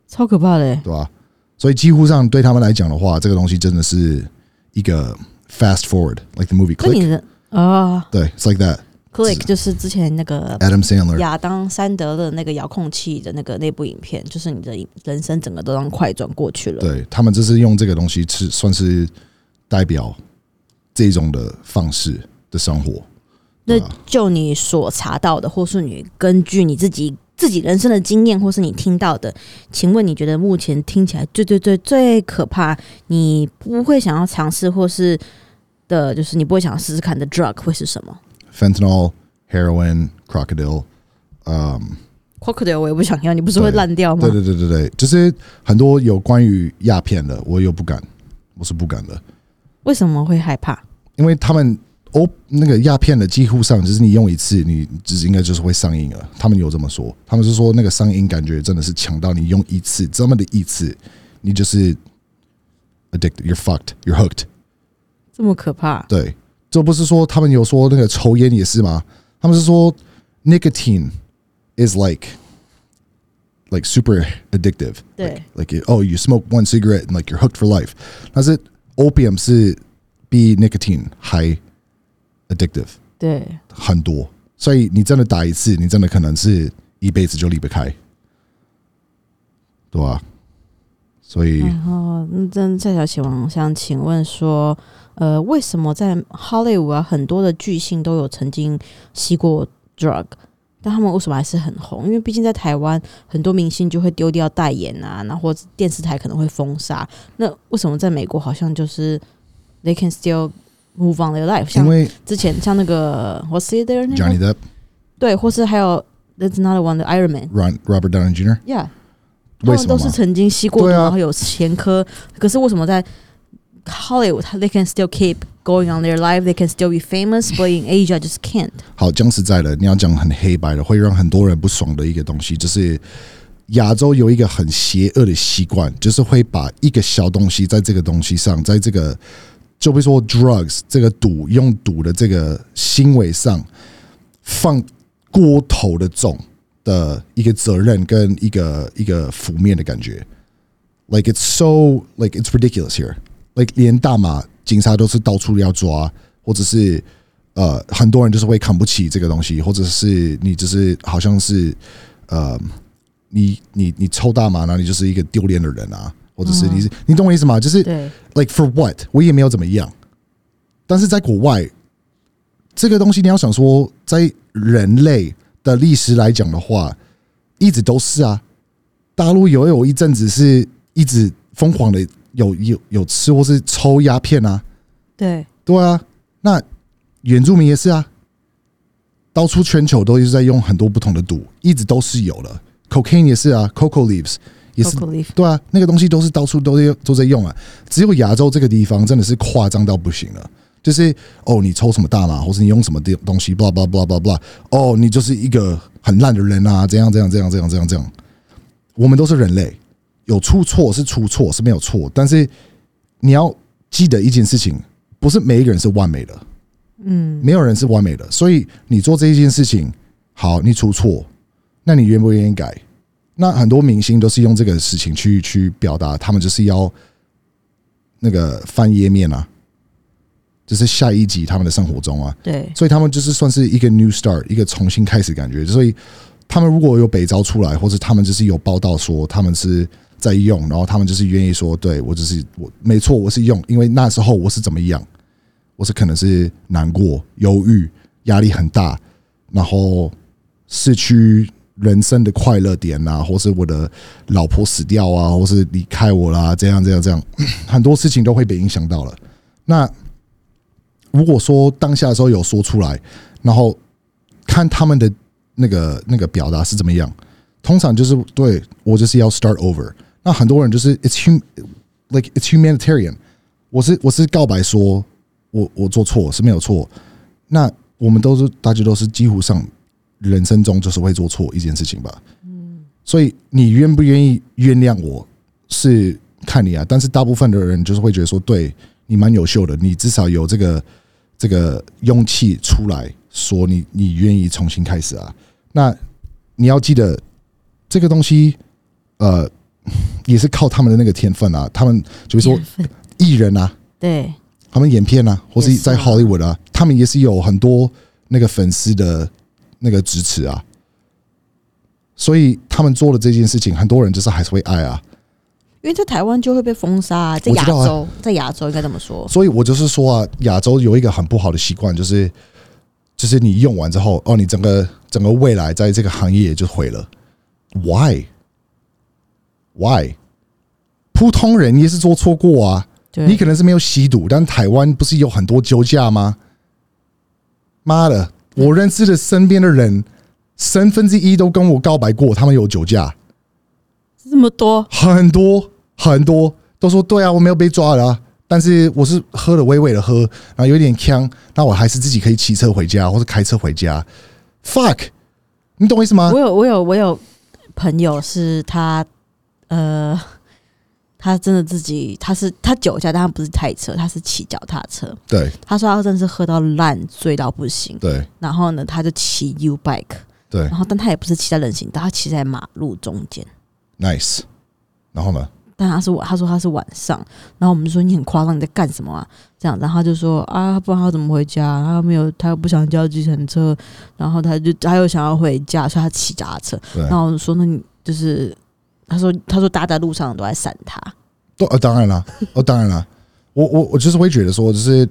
A: 超可怕的、欸，
B: 对吧、啊？所以几乎上对他们来讲的话，这个东西真的是一个 fast forward like the movie Click
A: 啊，
B: 对 ，it's like that。Click
A: 就是之前那个
B: Adam Sandler
A: 亚当山德的那个遥控器的那个那部影片，就是你的人生整个都让快转过去了。
B: 对他们这是用这个东西是算是代表这种的方式的生活。
A: 那就你所查到的，或是你根据你自己自己人生的经验，或是你听到的，请问你觉得目前听起来最最最最可怕，你不会想要尝试，或是的，就是你不会想要试试看的 drug 会是什么？
B: Fentanyl, heroin, crocodile， 嗯
A: crocodile 我也不想要，你不是会烂掉吗？
B: 对对对对对，就是很多有关于鸦片的，我又不敢，我是不敢的。
A: 为什么会害怕？
B: 因为他们哦，那个鸦片的几乎上就是你用一次，你就是应该就是会上瘾了。他们有这么说，他们是说那个上瘾感觉真的是强到你用一次这么的一次，你就是 addicted, you're fucked, you're hooked。
A: 这么可怕？
B: 对，这不是说他们有说那个抽烟也是吗？他们是说 nicotine is like like super addictive。
A: 对
B: like, like oh you smoke one cigarette and like you're hooked for life。但是 opium 是比 nicotine 还addictive，
A: 对，
B: 很多，所以你真的打一次，你真的可能是一辈子就离不开，对吧、啊？所以，
A: 然后，真蔡小启王想请问说，呃，为什么在好莱坞啊，很多的巨星都有曾经吸过 drug， 但他们为什么还是很红？因为毕竟在台湾，很多明星就会丢掉代言啊，然后电视台可能会封杀。那为什么在美国好像就是 they can still move on their life？ 像之前像那个 What's it there
B: Johnny Depp，
A: 对，或是还有 There's another one 的 Iron Man，
B: Robert Downey Junior，
A: Yeah。他们都是曾经吸过毒，然后有前科。可是为什么在 Hollywood they can still keep going on their life, they can still be famous, but in Asia just can't？
B: 好，讲实在的，你要讲很黑白的，会让很多人不爽的一个东西，就是亚洲有一个很邪恶的习惯，就是会把一个小东西在这个东西上，在这个就比如说 drugs 这个赌用赌的这个行为上放过头的重的一个责任跟一个一个负面的感觉 ，like it's so like it's ridiculous here， like 连大麻警察都是到处要抓，或者是呃很多人就是会看不起这个东西，或者是你就是好像是呃你你你抽大麻呢，你就是一个丢脸的人啊，或者是你是、嗯、你懂我意思吗？就是 like for what 我也没有怎么样，但是在国外这个东西你要想说在人类的历史来讲的话，一直都是啊。大陆有有一阵子是一直疯狂的有有有吃或是抽鸦片啊，
A: 对
B: 对啊。那原住民也是啊，到处全球都是在用很多不同的毒，一直都是有的。Cocaine 也是啊 ，Cocoa Leaves 也是，对啊，那个东西都是到处都在都在用啊。只有亚洲这个地方真的是夸张到不行了。就是哦，你抽什么大麻，或是你用什么东西 ，blah blah blah blah blah， 哦，你就是一个很烂的人啊，这样这样这样这样这样这样。我们都是人类，有出错是出错是没有错，但是你要记得一件事情，不是每一个人是完美的，嗯，没有人是完美的，所以你做这一件事情，好，你出错，那你愿不愿意改？那很多明星都是用这个事情去去表达，他们就是要那个翻页面啊。就是下一集他们的生活中啊，
A: 对，
B: 所以他们就是算是一个 new start， 一个重新开始感觉。所以他们如果有北招出来，或者他们就是有报道说他们是在用，然后他们就是愿意说，对我就是我没错，我是用，因为那时候我是怎么样，我是可能是难过、忧郁、压力很大，然后失去人生的快乐点啊，或是我的老婆死掉啊，或是离开我啦，这样这样这样，很多事情都会被影响到了。那如果说当下的时候有说出来，然后看他们的那个那个表达是怎么样，通常就是对我就是要 start over。那很多人就是 it's hum like it's humanitarian， 我是我是告白说我我做错是没有错。那我们都是大家都是几乎上人生中就是会做错一件事情吧。嗯，所以你愿不愿意原谅我是看你啊，但是大部分的人就是会觉得说，对你蛮优秀的，你至少有这个。这个勇气出来说你你愿意重新开始啊？那你要记得这个东西，呃， 也是靠他们的那个天分啊，他们就是说艺人啊，
A: 对，
B: 他们演片啊，或是在 Hollywood 啊，他们也是有很多那个粉丝的那个支持啊，所以他们做的这件事情，很多人就是还是会爱啊。
A: 因为在台湾就会被封杀、啊，在亚洲，啊、在亚洲应该这么说。
B: 所以我就是说啊，亚洲有一个很不好的习惯，就是就是你用完之后，哦，你整个整个未来在这个行业就毁了。Why？ Why？ 普通人也是做错过啊。你可能是没有吸毒，但台湾不是有很多酒驾吗？妈的，我认识的身边的人，三分之一都跟我告白过，他们有酒驾。
A: 这么多？
B: 很多。很多都说对啊，我没有被抓了、啊，但是我是喝了微微的喝，然后有点呛，那我还是自己可以骑车回家或者开车回家。Fuck， 你懂我意思吗？
A: 我有我有我有朋友是他呃，他真的自己他是他酒驾，但他不是开车，他是骑脚踏车。
B: 对，
A: 他说他真的是喝到烂醉到不行。
B: 对，
A: 然后呢，他就骑 U bike。
B: 对，
A: 然后但他也不是骑在人行道，他骑在马路中间。
B: Nice， 然后呢？
A: 但他是他说他是晚上，然后我们就说你很夸张，你在干什么啊？这样，然后他就说啊，不然他怎么回家？他没有，他又不想叫计程车，然后他就他又想要回家，所以他骑脚踏车。然后我就说那你就是他说他说大家在路上都在闪他。
B: 都呃当然了，哦当然了，我我我就是会觉得说，就是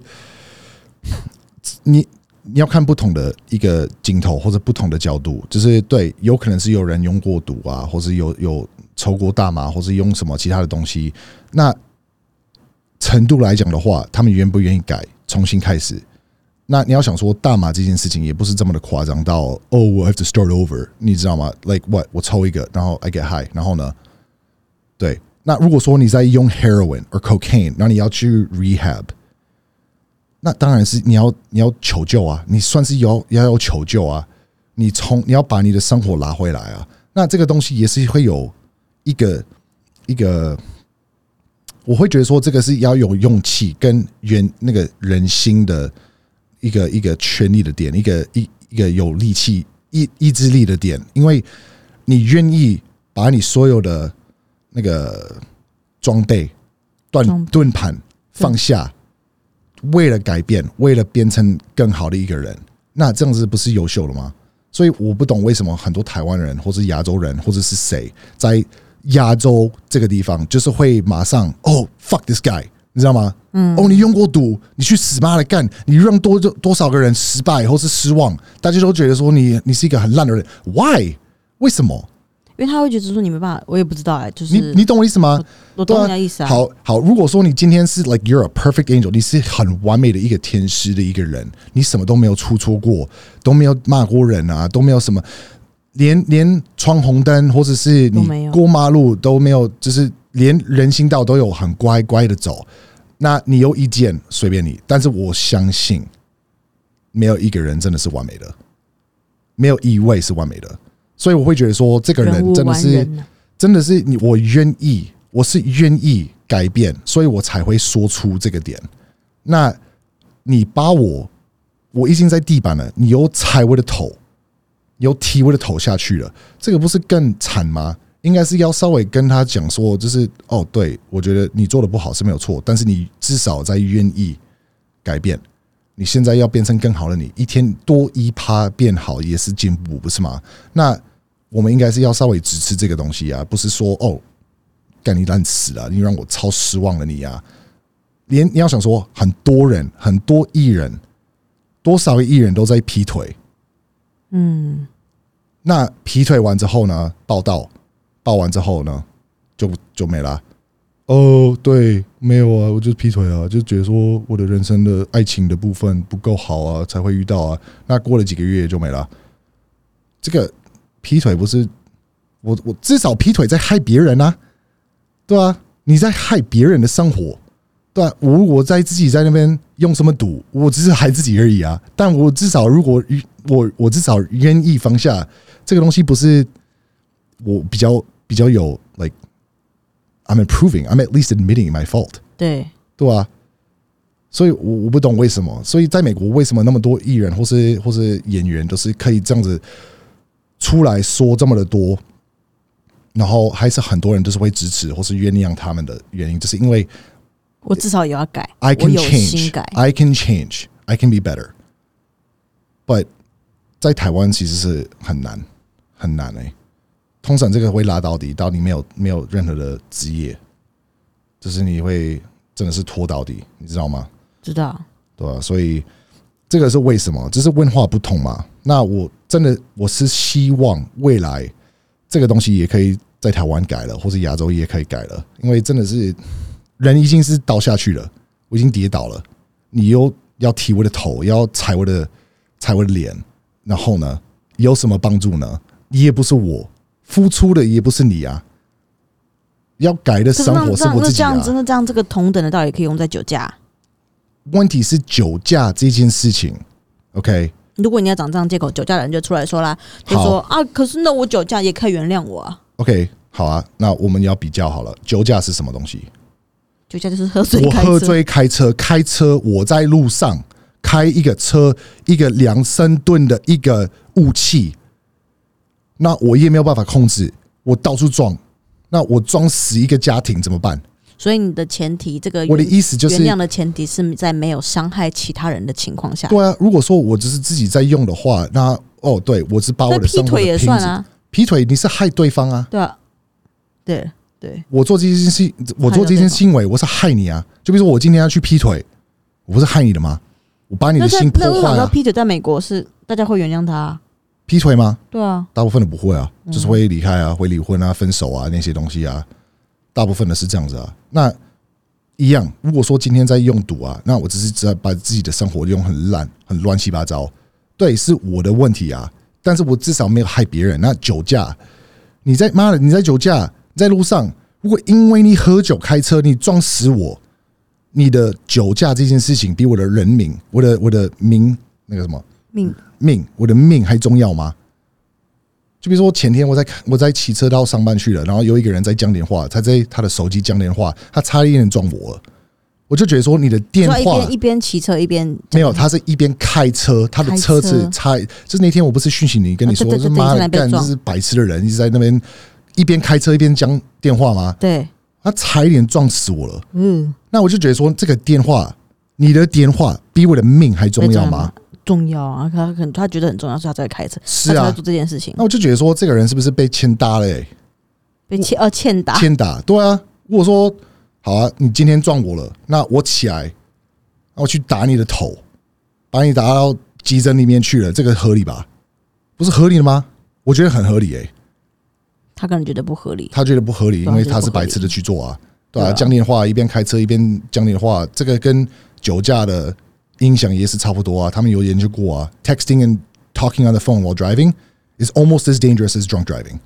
B: 你你要看不同的一个镜头或者不同的角度，就是对，有可能是有人用过毒啊，或是有有。抽过大麻，或是用什么其他的东西，那程度来讲的话，他们愿不愿意改，重新开始？那你要想说，大麻这件事情也不是这么的夸张到哦，我 have to start over， 你知道吗 ？Like what？ 我抽一个，然后 I get high， 然后呢？对，那如果说你在用 heroin 或 cocaine， 然后你要去 rehab， 那当然是你要你要求救啊，你算是要要有求救啊，你从你要把你的生活拿回来啊，那这个东西也是会有。一个一个，我会觉得说，这个是要有勇气跟原那个人心的一个一个权力的点，一个一一个有力气意意志力的点，因为你愿意把你所有的那个装备、盾盾盘放下，为了改变，为了变成更好的一个人，那这样子不是优秀了吗？所以我不懂为什么很多台湾人，或是亚洲人，或者是谁在。亚洲这个地方就是会马上哦 fuck this guy， 你知道吗？嗯，哦，你用过毒，你去死妈的干，你让多多少个人失败或是失望，大家都觉得说你你是一个很烂的人 ，why？ 为什么？
A: 因为他会觉得说你没办法，我也不知道哎、欸，就是
B: 你你懂我意思吗？
A: 我, 我懂你的意思啊。
B: 好好，如果说你今天是 like you're a perfect angel， 你是很完美的一个天使的一个人，你什么都没有出错过，都没有骂过人啊，都没有什么。连连闯红灯或者是你过马路都没有，就是连人行道都有很乖乖的走。那你有意见随便你，但是我相信没有一个人真的是完美的，没有一位是完美的。所以我会觉得说，这个人真的是真的是你，我愿意，我是愿意改变，所以我才会说出这个点。那你把我，我已经在地板了，你又踩我的头。有踢我的头下去了，这个不是更惨吗？应该是要稍微跟他讲说，就是哦，对我觉得你做的不好是没有错，但是你至少在愿意改变，你现在要变成更好的你，一天多一趴变好也是进步，不是吗？那我们应该是要稍微支持这个东西啊，不是说哦，干你烂死了，你让我超失望了你啊！连你要想说，很多人，很多艺人，多少个艺人都在劈腿。嗯，那劈腿完之后呢？报道报完之后呢，就就没了。哦，对，没有啊，我就是劈腿啊，就觉得说我的人生的爱情的部分不够好啊，才会遇到啊。那过了几个月就没了。这个劈腿不是我，我至少劈腿在害别人啊，对啊，你在害别人的生活。对啊，我我在自己在那边用什么赌，我只是害自己而已啊。但我至少如果我我至少愿意放下这个东西，不是我比较比较有 like I'm improving, I'm at least admitting my fault。
A: 对
B: 对啊，所以我我不懂为什么，所以在美国为什么那么多艺人或是或是演员都是可以这样子出来说这么的多， 然后还是很多人都是会支持或是原谅他们的原因，就是因为
A: 我至少也要改
B: I can
A: 我有心
B: change
A: 改
B: I can change I can be better but 在台湾其实是很难很难欸，通常这个会拉到底到你没有没有任何的职业，就是你会真的是拖到底，你知道吗？
A: 知道，
B: 对吧？所以这个是为什么？这是文化不同嘛。那我真的我是希望未来这个东西也可以在台湾改了，或是亚洲也可以改了，因为真的是人已经是倒下去了，我已经跌倒了，你又要提我的头，要踩我的踩我的脸，然后呢，有什么帮助呢？也不是我付出的，也不是你啊。要改的生活是我自己啊。
A: 那这样真的这样，这个同等的道理可以用在酒驾。
B: 问题是酒驾这件事情 ，OK？
A: 如果你要找这样借口，酒驾的人就出来说啦，就说啊，可是那我酒驾也可以原谅我啊。
B: OK， 好啊，那我们要比较好了，酒驾是什么东西？
A: 酒驾就是喝醉开车。
B: 我喝醉开车，开车我在路上开一个车，一个两升吨的一个武器，那我也没有办法控制，我到处撞，那我撞死一个家庭怎么办？
A: 所以你的前提，这个
B: 我的意思就是
A: 原谅的前提是在没有伤害其他人的情况下。
B: 对啊，如果说我只是自己在用的话，那哦，对我是把我的生活的
A: 劈腿也算啊，
B: 劈腿你是害对方啊，
A: 对啊，对对，
B: 我做这件事，我做这件行为，我是害你啊。就比如说我今天要去劈腿，我不是害你的吗？我把你的心破坏啊。
A: 劈腿在美国是大家会原谅他啊。
B: 劈腿吗？
A: 对啊，
B: 大部分的不会啊，就是会离开啊，会离婚啊，分手啊那些东西啊。大部分的是这样子啊，那一样。如果说今天在用毒啊，那我只是只把自己的生活用很烂、很乱七八糟，对，是我的问题啊。但是我至少没有害别人。那酒驾，你在妈的，你在酒驾，在路上，如果因为你喝酒开车，你撞死我，你的酒驾这件事情比我的人命、我的我的命那个什么
A: 命
B: 命、我的命还重要吗？就比如说前天我在我在骑车到上班去了，然后有一个人在讲电话，他在他的手机讲电话，他差一点撞我了，我就觉得说你的电话
A: 一边一边骑车一边
B: 没有，他是一边开车，他的车子差，就是那天我不是讯息你跟你说，是妈的干，这是白痴的人一直在那边一边开车一边讲电话吗？
A: 对，
B: 他差一点撞死我了。
A: 嗯，
B: 那我就觉得说这个电话，你的电话比我的命还重要吗？
A: 重要啊，他可能他觉得很重要，所以他在开车，
B: 是啊，
A: 他才做这件事情。
B: 那我就觉得说，这个人是不是被欠打了、欸？
A: 被欠呃欠打，
B: 欠打，对啊。如果说好啊，你今天撞我了，那我起来，那我去打你的头，把你打到急诊里面去了，这个合理吧？不是合理的吗？我觉得很合理诶、欸。
A: 他可能觉得不合理，
B: 他觉得不合理，因为他是白痴的去做啊，对啊，讲电话一边开车一边讲电话，这个跟酒驾的影响也是差不多啊，他们有研究过啊。Texting and talking on the phone while driving is almost as dangerous as drunk driving.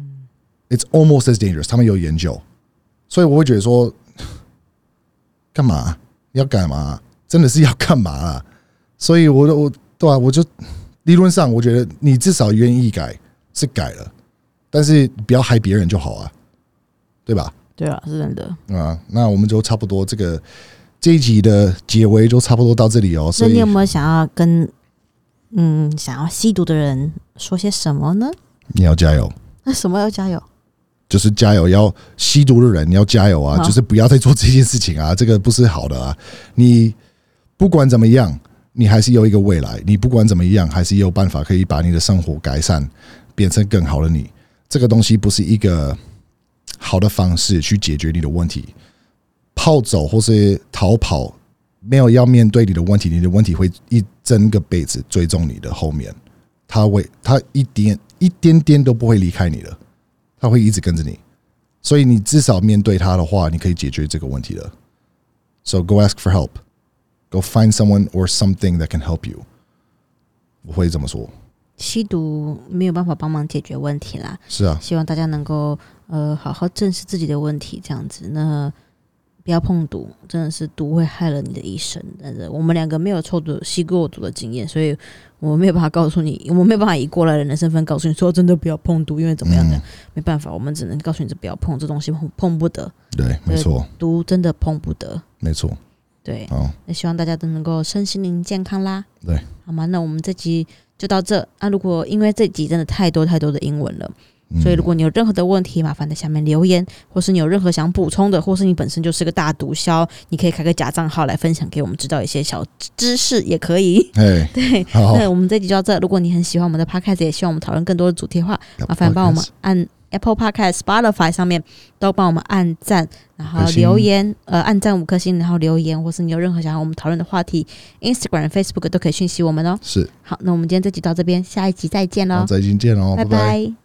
B: It's almost as dangerous. 他们有研究，所以我会觉得说，干嘛要干嘛？真的是要干嘛啊？所以我我对啊，我就理论上我觉得你至少愿意改是改了，但是不要害别人就好啊，对吧？
A: 对啊，是真的
B: 啊。那我们就差不多这个。这一集的结尾就差不多到这里哦。所以
A: 你有没有想要跟嗯想要吸毒的人说些什么呢？
B: 你要加油。
A: 那什么要加油？
B: 就是加油，要吸毒的人你要加油啊！就是不要再做这件事情啊，这个不是好的啊。你不管怎么样，你还是有一个未来。你不管怎么样，还是有办法可以把你的生活改善，变成更好的你。这个东西不是一个好的方式去解决你的问题。跑走或是逃跑，没有要面对你的问题，你的问题会一整个辈子追踪你的后面，他会他一点一点点都不会离开你的，他会一直跟着你，所以你至少面对他的话，你可以解决这个问题的。So go ask for help, go find someone or something that can help you. 我会这么说。
A: 吸毒没有办法帮忙解决问题啦，
B: 是啊，
A: 希望大家能够呃好好正视自己的问题，这样子那。不要碰毒，真的是毒会害了你的一生。但是我们两个没有抽毒、吸过毒的经验，所以我没有办法告诉你，我们没有办法以过来人的身份告诉你说真的不要碰毒，因为怎么样的、嗯、没办法，我们只能告诉你这不要碰，这东西碰碰不得。
B: 对，没错，
A: 毒真的碰不得，
B: 没错。
A: 对，那希望大家都能够身心灵健康啦。
B: 对，
A: 好吗？那我们这集就到这。那、啊、如果因为这集真的太多太多的英文了。 所以如果你有任何的问题，麻烦在下面留言，或是你有任何想补充的，或是你本身就是个大毒枭，你可以开个假账号来分享给我们知道一些小知识也可以。对，那我们这集就到这。如果你很喜欢我们的 podcast， 也希望我们讨论更多的主题的话，麻烦帮我们按 Apple Podcast、Spotify 上面都帮我们按赞，然后留言，呃，按赞五颗星，然后留言，或是你有任何想要我们讨论的话题 ，Instagram、Facebook 都可以讯息我们哦。
B: 是，
A: 好，那我们今天这集到这边，下一集再见喽！
B: 再见见喽，
A: 拜拜。
B: 拜拜。